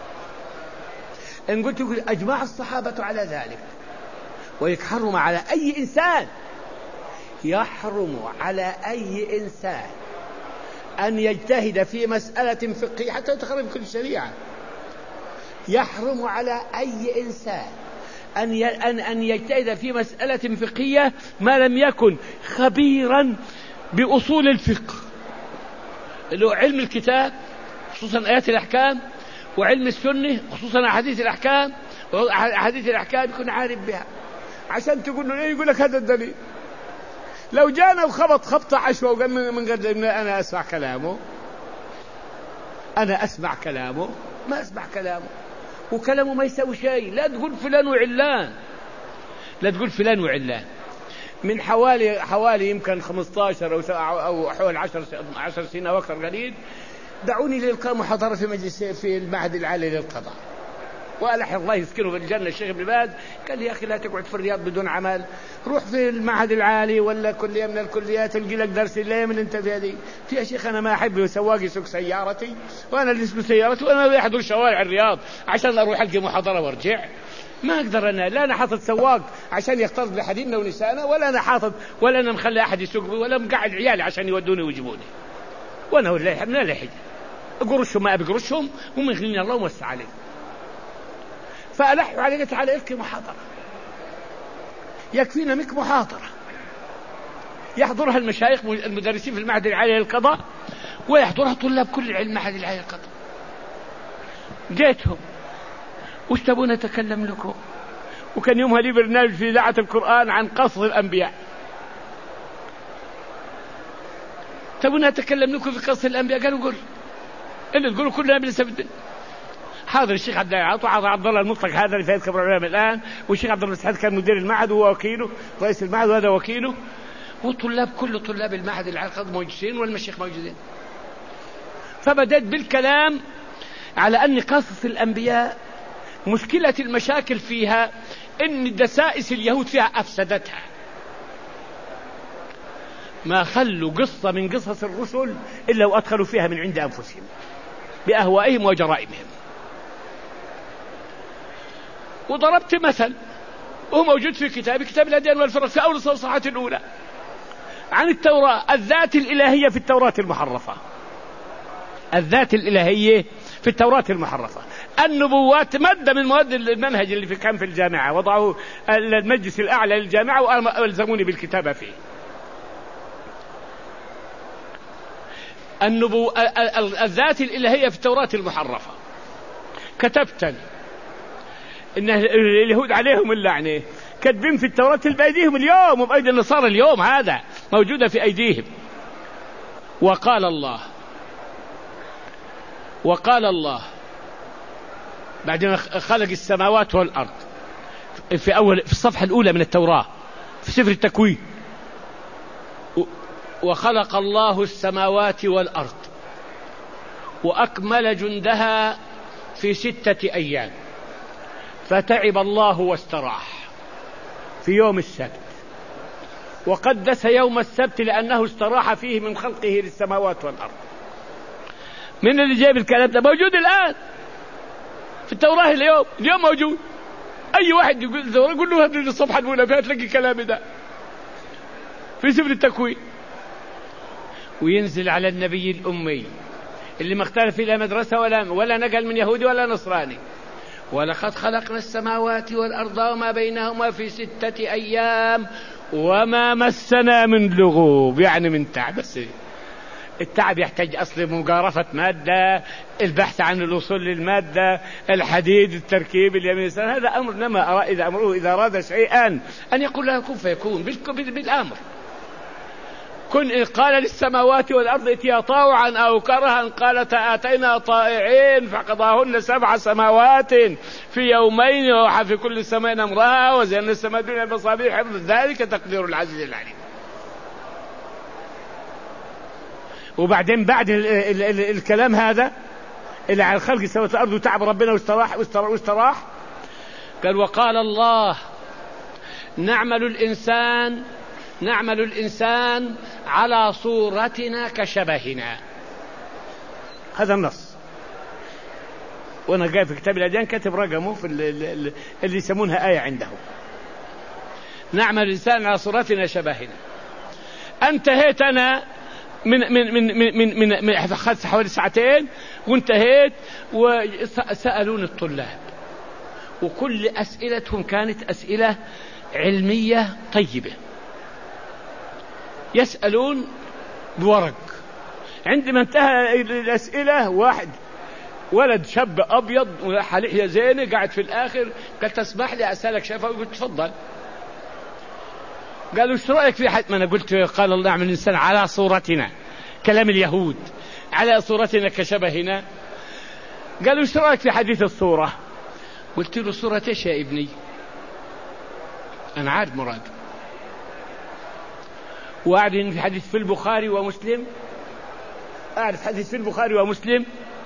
إن قلت يقول أجمع الصحابة على ذلك. ويحرم على أي إنسان، يحرم على أي إنسان أن يجتهد في مسألة فقهية حتى يتخرج كل الشريعة. يحرم على أي إنسان أن يجتهد في مسألة فقهية ما لم يكن خبيرا بأصول الفقه، اللي هو علم الكتاب خصوصا آيات الأحكام، وعلم السنة خصوصا أحاديث الأحكام، وأحاديث الأحكام يكون عارف بها عشان تقول له إيه، يقول لك هذا الدليل. لو جانا وخبط خبطة عشوة وقال من غير أنا أسمع كلامه، أنا أسمع كلامه، ما أسمع كلامه، وكلامه ما يسوي شيء. لا تقول فلان وعلان، لا تقول فلان وعلان. من حوالي يمكن 15 أو حوالي 10 سنين أو أكثر قليل، دعوني لإلقاء محاضرة في مجلس في المعهد العالي للقضاء، وألح الله يسكنه في الجنة الشيخ ابن باز قال لي يا أخي لا تقعد في الرياض بدون عمل، روح في المعهد العالي ولا كلية من الكليات تلقي لك درس. اللي من أنت في هذه في يا شيخ أنا ما أحب سواق يسوق سيارتي، وأنا اللي يسوق سيارتي، وأنا لا أحضر شوارع الرياض عشان أروح ألقي محاضرة وارجع. ما أقدر أنا، لا أنا حاطط سواق عشان يختلط بحديدنا ونسانا، ولا أنا حاطط، ولا أنا مخلي أحد يسوق بي، ولا مقعد عيالي عشان يودوني ويجيبوني، وأنا ولا من لا حاجة أقرشهم ما أبي أقرشهم، ومن غني الله ومسع عليه. فألحوا عليه تعالى القي محاضرة، يكفينا منك محاضرة يحضرها المشايخ المدرسين في المعهد العالي للقضاء، ويحضرها طلاب كل العلم المعهد العالي للقضاء. جيتهم وش تبون أتكلم لكم؟ وكان يومها لي برنامج في إذاعة القرآن عن قصص الأنبياء. تبون أتكلم لكم في قصص الأنبياء؟ قالوا قل اللي تقولوا كلنا بنسبة. حاضر الشيخ عبد العاط وحاضر عبد الله المطلق هذا اللي فايز كبر العلماء الآن، والشيخ عبد الله السعد كان مدير المعهد وهو وكيله، رئيس المعهد وهذا وكيله، والطلاب كل طلاب المعهد العالي موجودين والمشايخ موجودين. فبدأت بالكلام على أن قصص الأنبياء مشكلة المشاكل فيها إن دسائس اليهود فيها أفسدتها، ما خلوا قصة من قصص الرسل إلا وأدخلوا فيها من عند أنفسهم بأهوائهم وجرائمهم. وضربت مثل وهو موجود في كتاب الأديان والفرق في أول الصفحات الأولى عن التوراة، الذات الإلهية في التوراة المحرفة، الذات الإلهية في التوراة المحرفة. النبوات مادة من مواد المنهج اللي كان في الجامعة، وضعوا المجلس الأعلى للجامعة وألزموني بالكتابة فيه. الذات الإلهية في التوراة المحرفة. كتبت إن اليهود عليهم اللعنة، كاتبين في التوراة بأيديهم اليوم وبأيدي النصارى اليوم، هذا موجودة في أيديهم. وقال الله بعدما خلق السماوات والأرض في الصفحة الأولى من التوراة في سفر التكوين، وخلق الله السماوات والأرض وأكمل جندها في 6 أيام، فتعب الله واستراح في يوم السبت، وقدس يوم السبت لأنه استراح فيه من خلقه للسماوات والأرض. من اللي جايب الكلام ده؟ موجود الآن في التوراة اليوم موجود. أي واحد يقول له هذه الصفحة الأولى فيها تلاقي كلام ده في سفر التكوين. وينزل على النبي الأمي اللي ما اختلف إلى مدرسة ولا نقل من يهودي ولا نصراني. ولقد خلقنا السماوات والأرض وما بينهما في 6 أيام وما مسنا من لغوب، يعني من تعب. بس التعب يحتاج أصل مقارفة مادة، البحث عن الوصول للمادة، الحديد، التركيب، اليمين، هذا أمر. إنما إذا أراد شيئا أن يقول له كن فيكون بالأمر. كن قال للسماوات والأرض ائتيا طوعا أو كرها قالتا آتينا طائعين فقضاهن 7 سماوات في يومين وأوحى في كل سماء أمرها وزينا السماء الدنيا بمصابيح حفظ، ذلك تقدير العزيز العليم. وبعدين بعد الكلام هذا اللي على الخلق سوت الأرض وتعب ربنا واستراح قال وقال الله نعمل الإنسان على صورتنا كشبهنا. هذا النص، وانا جاي في كتاب الأديان كاتب رقمه في اللي يسمونها آية عنده. نعمل الإنسان على صورتنا شبهنا. انتهيت انا من أخذت حوالي 2 ساعات وانتهيت، وسألون الطلاب وكل أسئلتهم كانت أسئلة علمية طيبة، يسألون بورق. عندما انتهى الأسئلة واحد ولد شاب أبيض ولحية زينة قاعد في الآخر قال تسمح لي أسألك شيء؟ قلت تفضل. قالوا ايش رأيك في حد؟ ما أنا قلت قال الله نعمل الإنسان على صورتنا، كلام اليهود، على صورتنا كشبهنا. قالوا ايش رأيك في حديث الصورة؟ قلت له صورة ايش يا ابني؟ أنا عارف مراد. وأعرف في حديث في البخاري ومسلم، أعرف حديث في البخاري ومسلم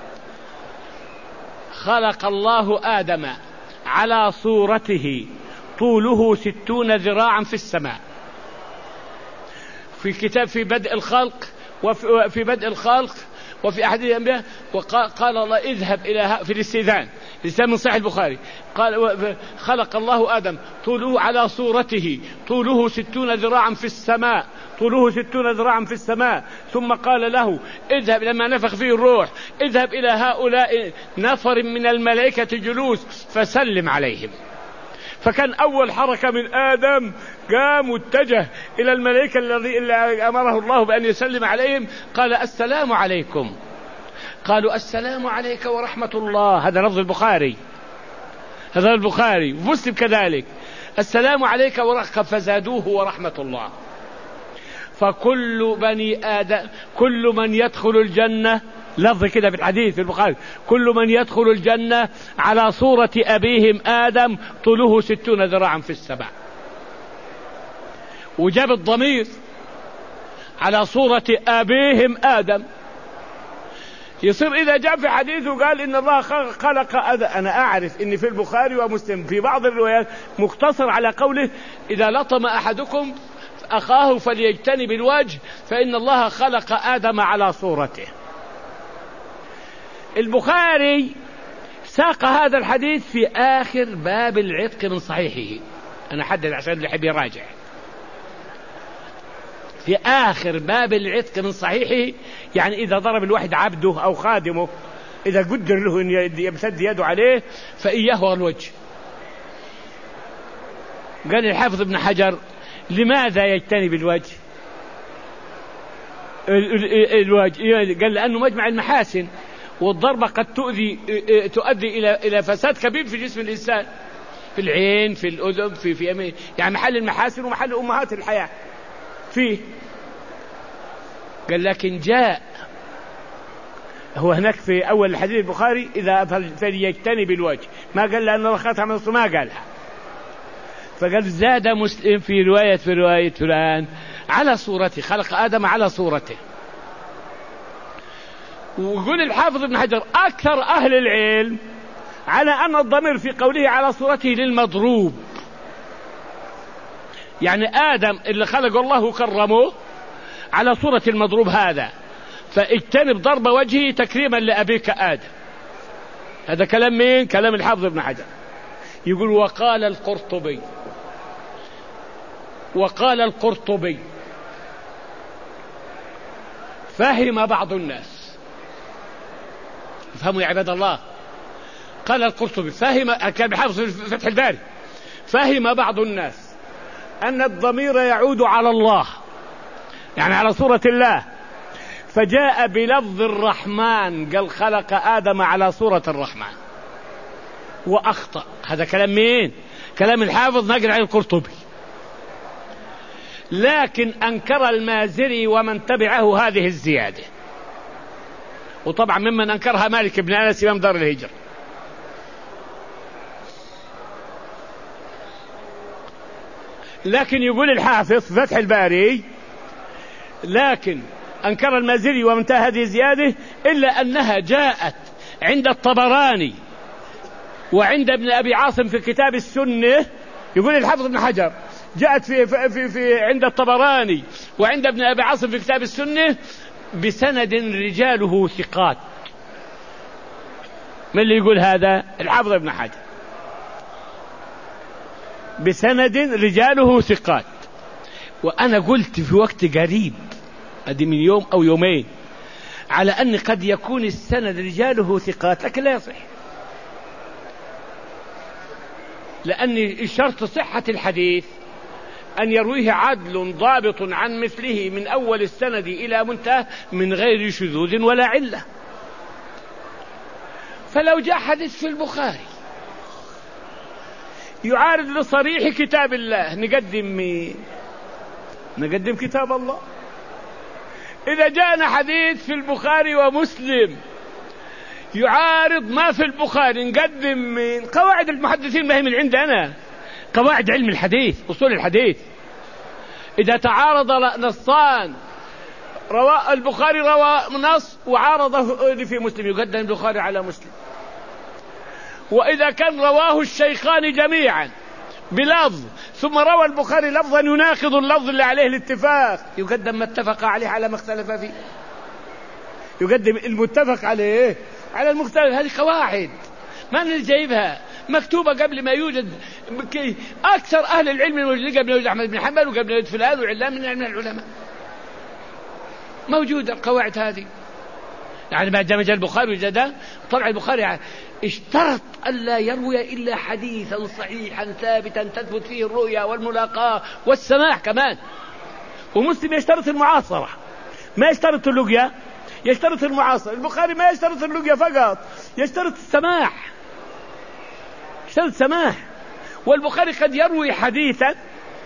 خلق الله آدم على صورته طوله 60 ذراعا في السماء. في كتاب في بدء الخلق وفي أحد الأنبياء وقال الله اذهب إلى في الاستئذان من صحيح البخاري قال خلق الله آدم طوله على صورته طوله 60 ذراعا في السماء، طوله 60 ذراعا في السماء. ثم قال له اذهب لما نفخ فيه الروح اذهب إلى هؤلاء نفر من الملائكة جلوس فسلم عليهم. فكان أول حركة من آدم قام واتجه إلى الملائكة اللي أمره الله بأن يسلم عليهم، قال السلام عليكم. قالوا السلام عليك ورحمة الله. هذا لفظ البخاري، هذا البخاري ومسلم كذلك. السلام عليك ورحمة، فزادوه ورحمة الله. فكل بني آدم كل من يدخل الجنة، لفظ كده في الحديث في البخاري، كل من يدخل الجنة على صورة أبيهم آدم طوله 60 ذراعا في السماء. وجاب الضمير على صورة أبيهم آدم. يصير إذا جاء في حديثه قال إن الله خلق آدم، أنا أعرف إن في البخاري ومسلم في بعض الروايات مقتصر على قوله إذا لطم أحدكم أخاه فليجتنب الوجه فإن الله خلق آدم على صورته. البخاري ساق هذا الحديث في آخر باب العتق من صحيحه. أنا حدد عشان اللي يحب يراجع، في آخر باب العتق من صحيحه، يعني إذا ضرب الواحد عبده أو خادمه إذا قدر له أن يمسد يده عليه فإياه الوجه. قال الحافظ ابن حجر لماذا يجتنب الوجه؟ قال لأنه مجمع المحاسن، والضربة قد تؤدي إلى فساد كبير في جسم الإنسان، في العين، في الأذن، في يعني محل المحاسن ومحل أمهات الحياة فيه. قال لكن جاء هو هناك في أول الحديث البخاري إذا فليجتنب الوجه، ما قال لأن الله خاتم الرسول، ما قالها. فقال زاد مسلم في رواية فلان على صورته، خلق آدم على صورته. ويقول الحافظ ابن حجر أكثر أهل العلم على أن الضمير في قوله على صورته للمضروب، يعني آدم اللي خلق الله وكرمه على صورة المضروب هذا، فاجتنب ضرب وجهه تكريما لأبيك آدم. هذا كلام مين؟ كلام الحافظ ابن حجر. يقول وقال القرطبي فهم بعض الناس افهموا يا عباد الله. قال القرطبي كان بحافظ فتح الباري: فهم بعض الناس أن الضمير يعود على الله، يعني على صورة الله، فجاء بلفظ الرحمن، قال خلق آدم على صورة الرحمن، وأخطأ. هذا كلام مين؟ كلام الحافظ نقل عن القرطبي. لكن أنكر المازري ومن تبعه هذه الزيادة، وطبعا ممن أنكرها مالك بن أنس إمام دار الهجرة. لكن يقول الحافظ فتح الباري: لكن أنكر المازري ومن تبعه هذه الزيادة، إلا أنها جاءت عند الطبراني وعند ابن أبي عاصم في كتاب السنة. يقول الحافظ ابن حجر: جاءت في عند الطبراني وعند ابن أبي عاصم في كتاب السنة بسند رجاله ثقات. من اللي يقول هذا؟ الحافظ ابن حجر. بسند رجاله ثقات. وأنا قلت في وقت قريب، هذه من يوم أو يومين، على أن قد يكون السند رجاله ثقات لكن لا يصح، لأن شرط صحة الحديث أن يرويه عدل ضابط عن مثله من أول السند إلى منتهى من غير شذوذ ولا علة. فلو جاء حديث في البخاري يعارض لصريح كتاب الله، نقدم مين؟ نقدم كتاب الله. إذا جاءنا حديث في البخاري ومسلم يعارض ما في البخاري، نقدم مين؟ قواعد المحدثين ما هي من عندنا، قواعد علم الحديث، أصول الحديث. إذا تعارض نصان، البخاري روى نص وعارضه في مسلم، يقدم البخاري على مسلم. وإذا كان رواه الشيخان جميعا بلفظ ثم روى البخاري لفظا يناقض اللفظ اللي عليه الاتفاق، يقدم ما اتفق عليه على ما اختلف فيه، يقدم المتفق عليه على المختلف. هذه قواعد ما نجيبها، مكتوبة قبل ما يوجد. أكثر أهل العلم الموجودين قبل يوجد أحمد بن حنبل وقبل يوجد فلان وعلان من العلماء، موجودة القواعد هذه. يعني ما جاء البخاري وجد طبعا البخاري اشترط ألا يروي إلا حديثا صحيحا ثابتا تثبت فيه الرؤيا والملاقاة والسماع كمان. ومسلم يشترط المعاصرة، ما يشترط اللقيا، يشترط المعاصرة. البخاري ما يشترط اللقيا فقط، يشترط السماع، يشترط السماع. والبخاري قد يروي حديثا،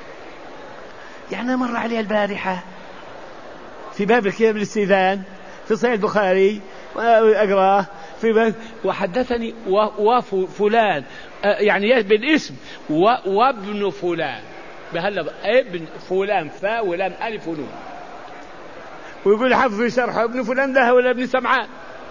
يعني مر عليه البارحة في باب الكتاب الاستئذان في صحيح البخاري أقرأه في باب وحدثني وفلان، يعني بالاسم وابن فلان، بهلا ابن فلان فا ولام ألف ونون. ويقول حفظ في شرحه ابن فلان ده ولا ابن سمعان،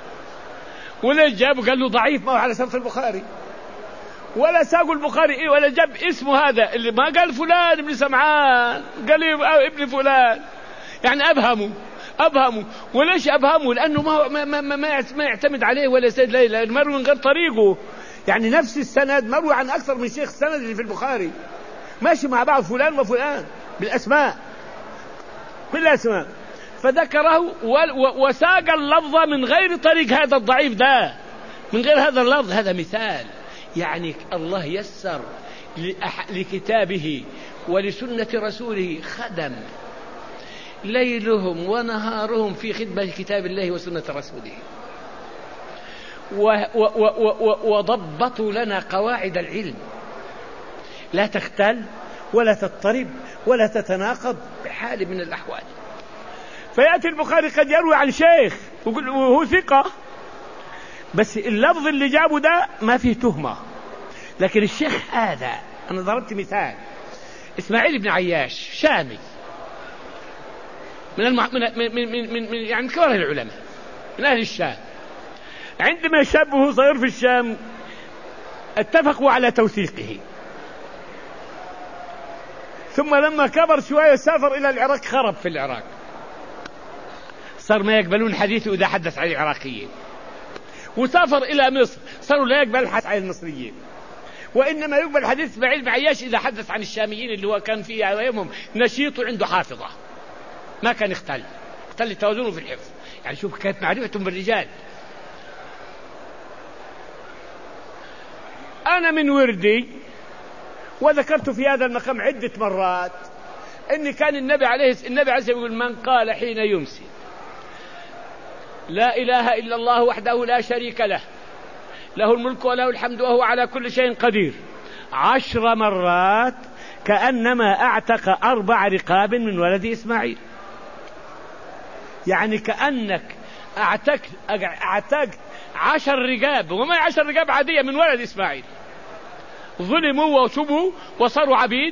ولا جاب قال له ضعيف ما هو على شرط البخاري، ولا ساق البخاري ولا جاب اسمه هذا اللي ما قال فلان ابن سمعان، قال ابن فلان. يعني أبهموا. وليش أبهموا؟ لأنه ما يعتمد عليه ولا سيد ليلى، مروي من غير طريقه. يعني نفس السند مروي عن أكثر من شيخ. السند اللي في البخاري ماشي مع بعض فلان وفلان بالأسماء، بالأسماء. فذكره وساق اللفظ من غير طريق هذا الضعيف ده، من غير هذا اللفظ. هذا مثال. يعني الله يسر لكتابه ولسنة رسوله خدم ليلهم ونهارهم في خدمة كتاب الله وسنة رسوله، وضبطوا لنا قواعد العلم لا تختل ولا تضطرب ولا تتناقض بحال من الأحوال. فيأتي البخاري قد يروي عن شيخ وهو ثقة، بس اللفظ اللي جابه ده ما فيه تهمة. لكن الشيخ هذا، أنا ضربت مثال، إسماعيل بن عياش شامي من يعني كبار العلماء من أهل الشام. عندما شابه صغير في الشام اتفقوا على توثيقه، ثم لما كبر شوية سافر إلى العراق، خرب في العراق، صار ما يقبلون حديثه إذا حدث عن العراقيين. وسافر إلى مصر، صاروا لا يقبل الحديث عن المصريين، وإنما يقبل حديث إسماعيل بن عياش إذا حدث عن الشاميين اللي هو كان فيه أيامهم نشيط وعنده حافظة، ما كان اختل توازنه في الحفظ. يعني شوف كيف معرفتهم بالرجال. أنا من وردي، وذكرت في هذا المقام عدة مرات إن كان النبي عليه الصلاة يقول: من قال حين يمسي لا إله إلا الله وحده لا شريك له، له الملك وله الحمد وهو على كل شيء قدير 10 مرات كأنما أعتق 4 رقاب من ولد إسماعيل. يعني كأنك أعتقت 10 رقاب، وما 10 رقاب عادية، من ولد إسماعيل، ظلموا وشبهوا وصاروا عبيد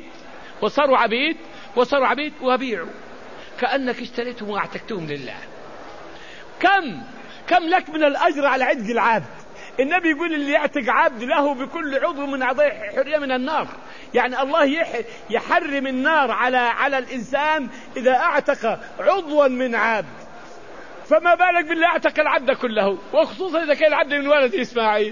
وبيعوا، كأنك اشتريتهم واعتقتهم لله. كم لك من الأجر على عتق العبد؟ النبي يقول: اللي يعتق عبد له بكل عضو من أعضاء حرية من النار. يعني الله يحرم النار على الإنسان إذا أعتق عضوا من عبد، فما بالك بالله أعتق العبد كله، وخصوصا إذا كان العبد من ولد إسماعيل.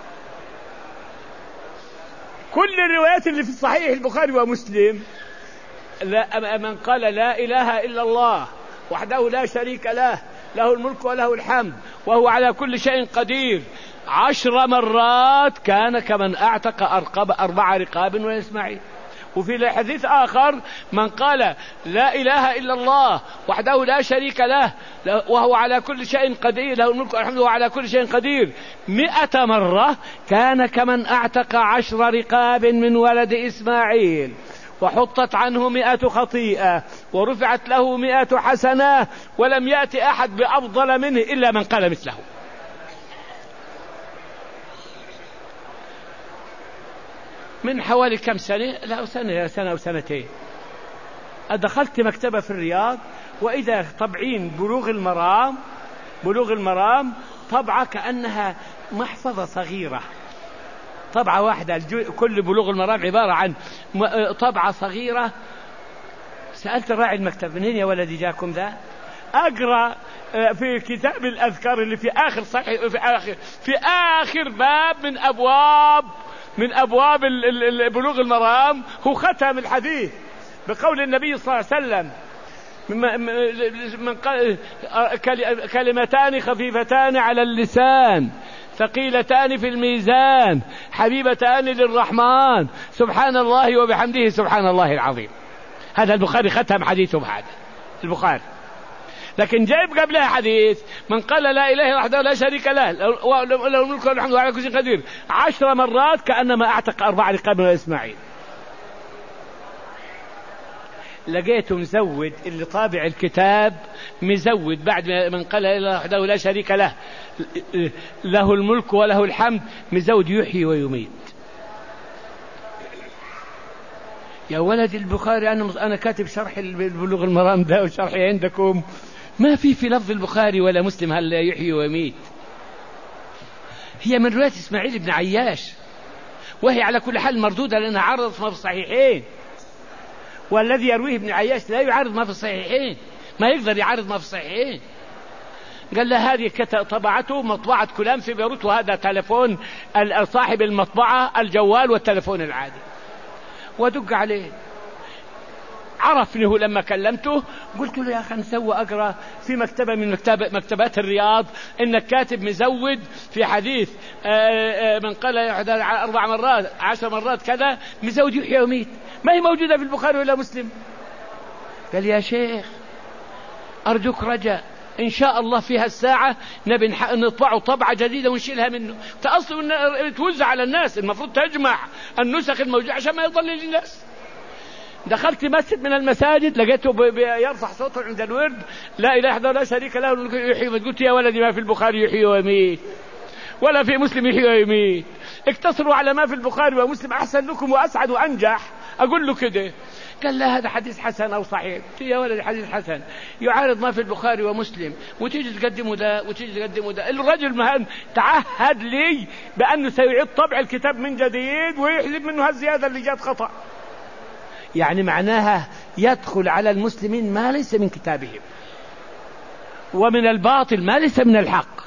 كل الروايات اللي في الصحيح البخاري ومسلم: من قال لا إله إلا الله وحده لا شريك له، له الملك وله الحمد وهو على كل شيء قدير 10 مرات كان كمن أعتق 4 رقاب من إسماعيل. وفي حديث آخر: من قال لا إله إلا الله وحده لا شريك له وهو على كل شيء قدير، له الملك والحمد وهو على كل شيء قدير 100 مرة كان كمن أعتق 10 رقاب من ولد إسماعيل، وحطت عنه 100 خطيئة ورفعت له 100 حسنة، ولم يأتي أحد بأفضل منه إلا من قال مثله. من حوالي كم سنة، لا سنة أو سنتين، دخلت مكتبة في الرياض، وإذا طبعين بلوغ المرام طبعة كأنها محفظة صغيرة، طبعة واحدة، كل بلوغ المرام عبارة عن طبعة صغيرة. سألت الراعي المكتب: منين يا ولدي جاكم ذا؟ أقرأ في كتاب الأذكار اللي في آخر صحيح، في آخر باب من أبواب بلوغ المرام، هو ختم الحديث بقول النبي صلى الله عليه وسلم: من كلمتان خفيفتان على اللسان ثقيلتان في الميزان حبيبتان للرحمن سبحان الله وبحمده سبحان الله العظيم. هذا البخاري ختم حديثه بهذا البخاري. لكن جايب قبلها حديث: من قال لا إله إلا الله وحده لا شريك له، له الملك والحمد وعلى كل شيء قدير 10 مرات كأنما أعتق 4 رقاب من إسماعيل. لقيته مزود، اللي طابع الكتاب مزود بعد من قال لا إله إلا الله وحده لا شريك له، له الملك وله الحمد، مزود يحيي ويميت. يا ولد البخاري، أنا كاتب شرح البلوغ المرام ده وشرحي عندكم، ما في لفظ البخاري ولا مسلم هل لا يحيي ويميت. هي من رواية إسماعيل بن عياش، وهي على كل حال مردودة لأنها عرضت ما في الصحيحين، والذي يرويه ابن عياش لا يعارض ما في الصحيحين، ما يقدر يعارض ما في الصحيحين. قال له: هذه طبعته مطبعة كلام في بيروت، وهذا تلفون صاحب المطبعة الجوال والتلفون العادي. ودق عليه، عرفني هو لما كلمته، قلت له: يا أخي نسوى أقرأ في مكتبة من مكتبات الرياض إنك كاتب مزود في حديث من قال 4 مرات 10 مرات كذا مزود يحيى ويميت، ما هي موجودة في البخاري ولا مسلم. قال: يا شيخ أرجوك رجاء، إن شاء الله فيها الساعة نبي نطبعه طبعة جديدة ونشيلها منه، أصلا توزع على الناس، المفروض تجمع النسخ الموجودة عشان ما يضل للناس. دخلت مسجد من المساجد، لقيته يرفع صوته عند الورد: لا إله إلا الله لا شريك له يحيي. قلت: يا ولدي ما في البخاري يحيي ويميت ولا في مسلم يحيي ويميت، اقتصروا على ما في البخاري ومسلم أحسن لكم وأسعد وأنجح. أقول له كده. قال: لا هذا حديث حسن أو صحيح. يا ولدي حديث حسن يعارض ما في البخاري ومسلم، وتيجي تقدمه ده وتيجي تقدمه ده. الرجل مهن تعهد لي بأنه سيعيد طبع الكتاب من جديد ويحذف منه هالزيادة اللي جات خطأ. يعني معناها يدخل على المسلمين ما ليس من كتابهم، ومن الباطل ما ليس من الحق.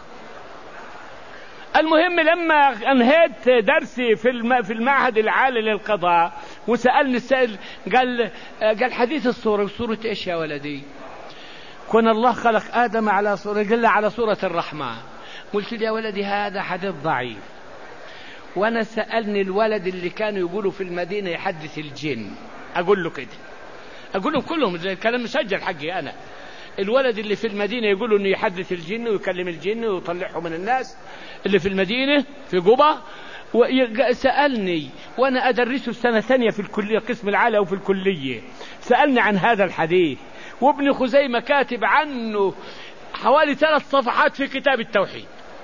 المهم لما انهيت درسي في المعهد العالي للقضاء وسألني السائل، قال: حديث الصورة ايش يا ولدي؟ كون الله خلق آدم على صورة، قال له على صورة الرحمن. قلت له: يا ولدي هذا حديث ضعيف، وانا سألني الولد اللي كانوا يقولوا في المدينة يحدث الجن، اقول له كده، اقول لهم كلهم الكلام مسجل حقي انا، الولد اللي في المدينة يقولوا انه يحدث الجن ويكلم الجن ويطلعه من الناس اللي في المدينة في قبة، وسألني وانا ادرسه السنة الثانية في الكلية قسم العالة وفي الكلية، سألني عن هذا الحديث، وابن خزيمة كاتب عنه حوالي 3 صفحات في كتاب التوحيد،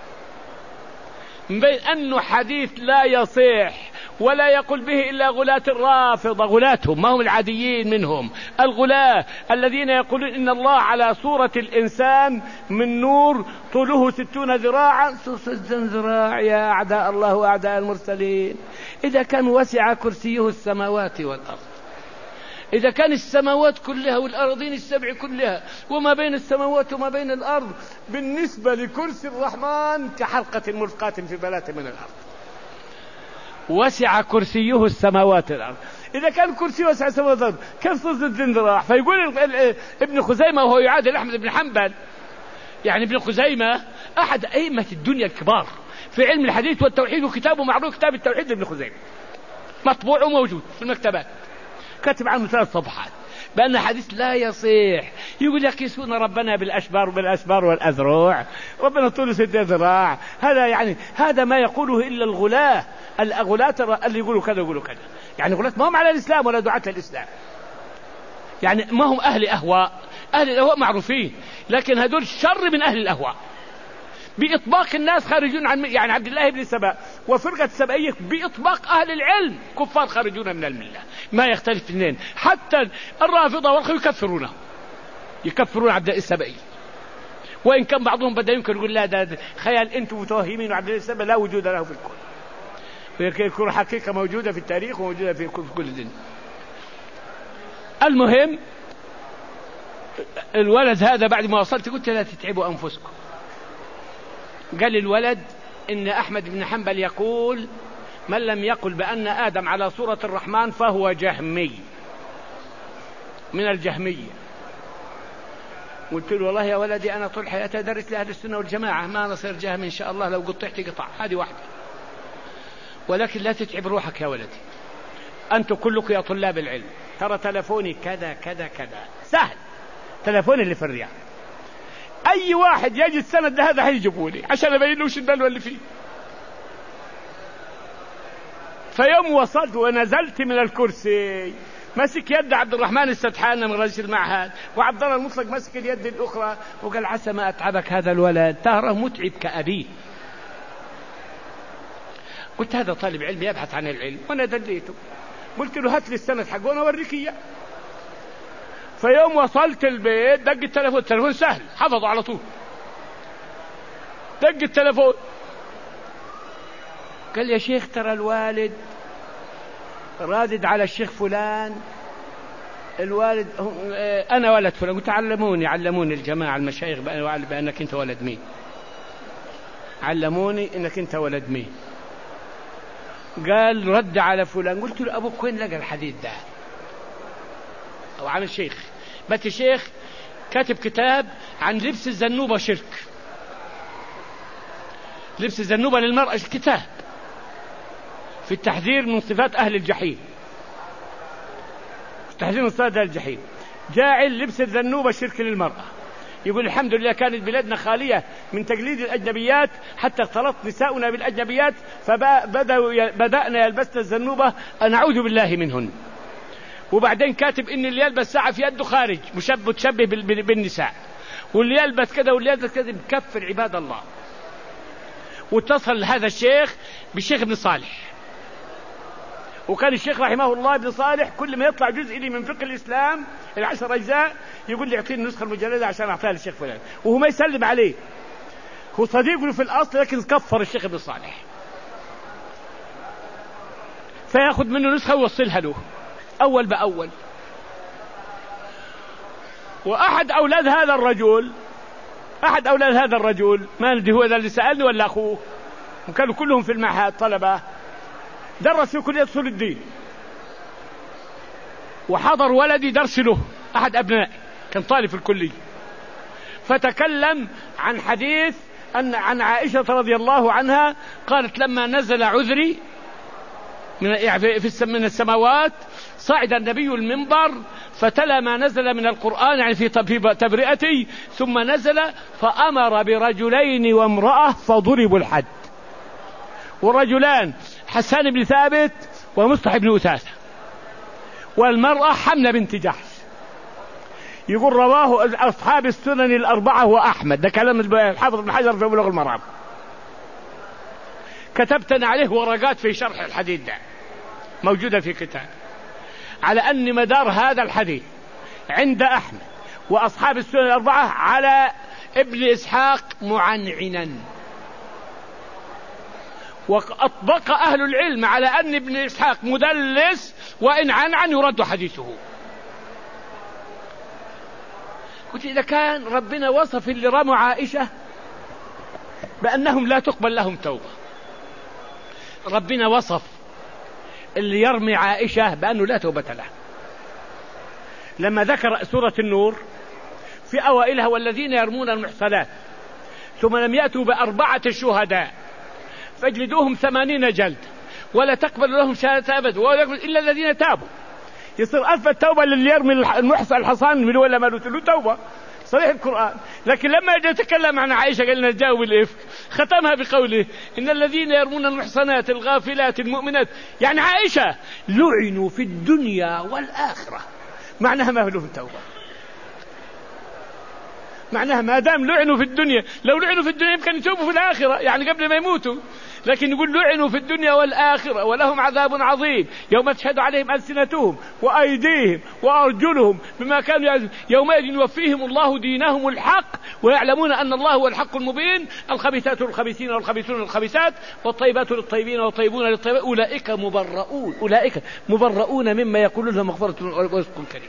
من بين أنه حديث لا يصح ولا يقول به إلا غلاة الرافضة، غلاتهم ما هم العاديين منهم، الغلاة الذين يقولون إن الله على صورة الإنسان من نور طوله 60 ذراعا، 60 ذراع يا أعداء الله وأعداء المرسلين. إذا كان وسع كرسيه السماوات والأرض، إذا كان السماوات كلها والأرضين السبع كلها وما بين السماوات وما بين الأرض بالنسبة لكرسي الرحمن كحلقة ملقاة في بلاة من الأرض، وسع كرسيه السماوات والأرض، إذا كان كرسي وسع السماوات والأرض كيف 60 ذراع؟ فيقول ابن خزيمة وهو يعادل أحمد بن حنبل، يعني ابن خزيمة أحد أئمة الدنيا الكبار في علم الحديث والتوحيد، وكتابه معروف كتاب التوحيد لابن خزيمة مطبوع وموجود في المكتبات، كاتب عنه 3 صفحات بأن حديث لا يصح. يقول يقيسون ربنا بالأشبار والأذرع، ربنا طوله 6 ذراع، هذا يعني هذا ما يقوله إلا الغلاة اللي يقولوا كذا يقولوا كذا، يعني غلاة ما هم على الإسلام ولا دعاة الإسلام، يعني ما هم أهل أهواء، أهل الأهواء معروفين، لكن هذول شر من أهل الأهواء بإطباق الناس خارجون عن، يعني عبد الله بن سبأ وفرقة السبئية بإطباق أهل العلم كفار خارجون من الملة، ما يختلف اثنين، حتى الرافضة والخوارج يكفرون عبد الله السبئي، وإن كان بعضهم بدأ يمكن يقول لا ده خيال أنتم متوهمين، وعبد الله السبئي لا وجود له في الكون، يكون حقيقة موجودة في التاريخ وموجودة في كل دين. المهم الولد هذا بعد ما وصلت قلت لا تتعبوا أنفسكم، قال الولد إن أحمد بن حنبل يقول من لم يقل بأن آدم على صورة الرحمن فهو جهمي، من الجهمية. قلت له والله يا ولدي أنا طول حياتي أدرس لأهل السنة والجماعة، ما نصير جهم إن شاء الله، لو قطعت قطع هذه واحدة، ولكن لا تتعب روحك يا ولدي، أنتم كلكم يا طلاب العلم، ترى تلفوني كذا كذا كذا سهل، تلفوني اللي في الرياض، أي واحد يجي السند هذا هيجيبوني عشان أبين له وش البلوى اللي فيه. فيوم وصلت ونزلت من الكرسي مسك يد عبد الرحمن السدحان من رئيس المعهد، وعبد الله المطلق مسك اليد الأخرى، وقال عسى ما أتعبك هذا الولد، تراه متعب كأبيه. قلت هذا طالب علم يبحث عن العلم، وأنا دليته، قلت له هات لي السند حقه وأنا أوريك إياه. فيوم وصلت البيت دق التلفون، التلفون سهل حفظه على طول، دق التلفون قال يا شيخ ترى الوالد رادد على الشيخ فلان، الوالد أنا ولد فلان. قلت علموني الجماعة المشايخ بأنك أنت ولد مين، علموني أنك أنت ولد مين. قال رد على فلان. قلت له أبوك وين لقى الحديث ده؟ أو عن الشيخ بس الشيخ كاتب كتاب عن لبس الزنوبة شرك، لبس الزنوبة للمرأة كتاب في التحذير من صفات أهل الجحيم، التحذير من صفات أهل الجحيم، جاعل لبس الزنوبة شرك للمرأة. يقول الحمد لله كانت بلادنا خالية من تقليد الأجنبيات حتى اختلط نساؤنا بالأجنبيات فبدأنا يلبسنا الزنوبة نعوذ بالله منهن. وبعدين كاتب إن اللي يلبس ساعة في يده خارج متشبه بالنساء، واللي يلبس كذا واللي يلبس كذا بكفر عباد الله. واتصل هذا الشيخ بالشيخ ابن صالح، وكان الشيخ رحمه الله ابن صالح كل ما يطلع جزء لي من فقه الإسلام 10 أجزاء يقول لي اعطيني النسخة المجلدة عشان أعطيها للشيخ فلان، وهو ما يسلم عليه، هو صديقه في الأصل لكن كفر الشيخ ابن صالح، فيأخذ منه نسخة ويوصلها له أول بأول. وأحد أولاد هذا الرجل ما ندري هو ذا اللي سألني ولا أخوه، وكانوا كلهم في المعهد طلبة، درس في كلية أصول الدين، وحضر ولدي درس له أحد أبنائي كان طالب في الكلية، فتكلم عن حديث أن عن عائشة رضي الله عنها قالت لما نزل عذري من السماوات صعد النبي المنبر فتلا ما نزل من القرآن يعني في تبرئتي، ثم نزل فأمر برجلين وامرأة فضربوا الحد، والرجلان حسان بن ثابت ومصطح بن أثاثة، والمرأة حملة بنت جحش. يقول رواه أصحاب السنن الأربعة وأحمد، ده كلام الحافظ بن حجر في بلوغ المرام. كتبتنا عليه ورقات في شرح الحديث ده موجودة في كتاب، على أن مدار هذا الحديث عند أحمد وأصحاب السنن الأربعة على ابن إسحاق معنعنا، وأطبق أهل العلم على أن ابن إسحاق مدلس وإن عنعن يرد حديثه. قلت إذا كان ربنا وصف اللي رموا عائشة بأنهم لا تقبل لهم توبة، ربنا وصف اللي يرمي عائشة بأنه لا توبة له. لما ذكر سورة النور في أوائلها والذين يرمون المحصنات ثم لم يأتوا ب4 شهداء فاجلدوهم 80 جلد ولا تقبل لهم شهادة أبدا إلا الذين تابوا. يصير ألف التوبة للي يرمي الحصان من ولا ما له توبة، صريح القرآن. لكن لما يجي يتكلم عن عائشة قال لنا جاوب الإفك، ختمها بقوله إن الذين يرمون المحصنات الغافلات المؤمنات، يعني عائشة لعنوا في الدنيا والآخرة، معناها ما لهم توبة، معناها ما دام لعنوا في الدنيا، لو لعنوا في الدنيا يمكن يتوبوا في الآخرة يعني قبل ما يموتوا، لكن يقول لعنوا في الدنيا والآخرة ولهم عذاب عظيم يوم تشهد عليهم ألسنتهم وأيديهم وأرجلهم بما كانوا يعملون يومئذ يوفيهم الله دينهم الحق ويعلمون أن الله هو الحق المبين الخبيثات للخبيثين والخبيثون للخبيثات والطيبات للطيبين والطيبون للطيبات أولئك مبرؤون مما يقولون لهم مغفرة ورزق كريم.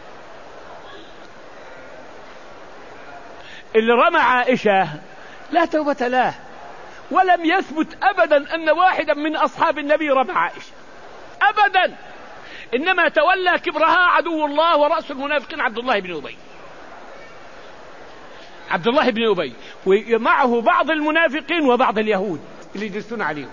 اللي رمى عائشة لا توبة له، ولم يثبت أبدا أن واحدا من أصحاب النبي رمى عائشة أبدا، إنما تولى كبرها عدو الله ورأس المنافقين عبد الله بن أبي ومعه بعض المنافقين وبعض اليهود اللي يجلسون عليهم.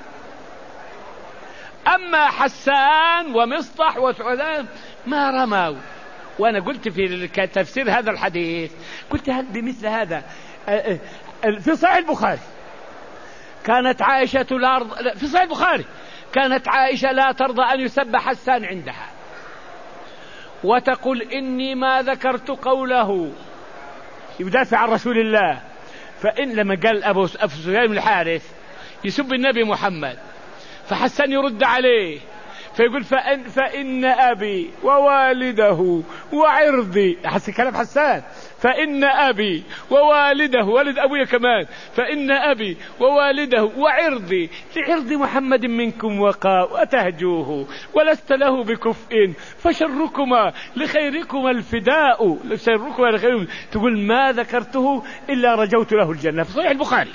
أما حسان ومصطح وسعدان ما رموا. وأنا قلت في تفسير هذا الحديث قلت هل بمثل هذا في صحيح البخاري كانت عائشة في صحيح البخاري كانت عائشة لا ترضى أن يسب حسان عندها وتقول إني ما ذكرت قوله يدافع عن رسول الله. فإن لما قال أبو سفيان بن الحارث يسب النبي محمد فحسان يرد عليه فيقول فإن أبي ووالده وعرضي، حسن كلام حسان، فإن أبي ووالده والد أبويا كمان، فإن أبي ووالده وعرضي لعرض محمد منكم وقاء أتهجوه ولست له بكفء فشركما لخيركما الفداء، شركما لخيركما. تقول ما ذكرته إلا رجوت له الجنة في صحيح البخاري.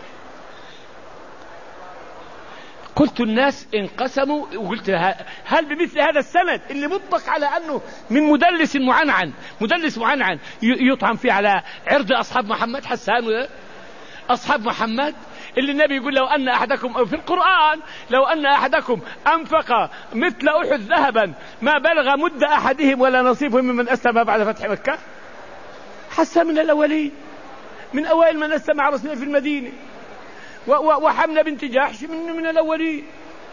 قلت الناس انقسموا وقلت هل بمثل هذا السند اللي مطلق على أنه من مدلس معنعن يطعن فيه على عرض أصحاب محمد حسان أصحاب محمد اللي النبي يقول لو أن أحدكم في القرآن لو أن أحدكم أنفق مثل أحد ذهبا ما بلغ مد أحدهم ولا نصيبه ممن أسلم بعد فتح مكة. حسان من الأولين، من أوائل من أسلم مع رسول الله في المدينة، وحملة بنت جحش من الأولين،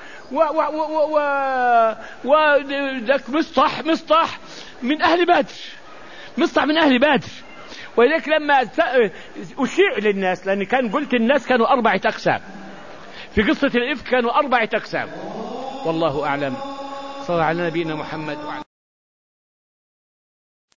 مصطح من أهل بدر، ولذلك لما أشيع للناس لأن كان قلت الناس كانوا 4 أقسام في قصة الإفك، كانوا 4 أقسام. والله أعلم. صلى على نبينا محمد وعلى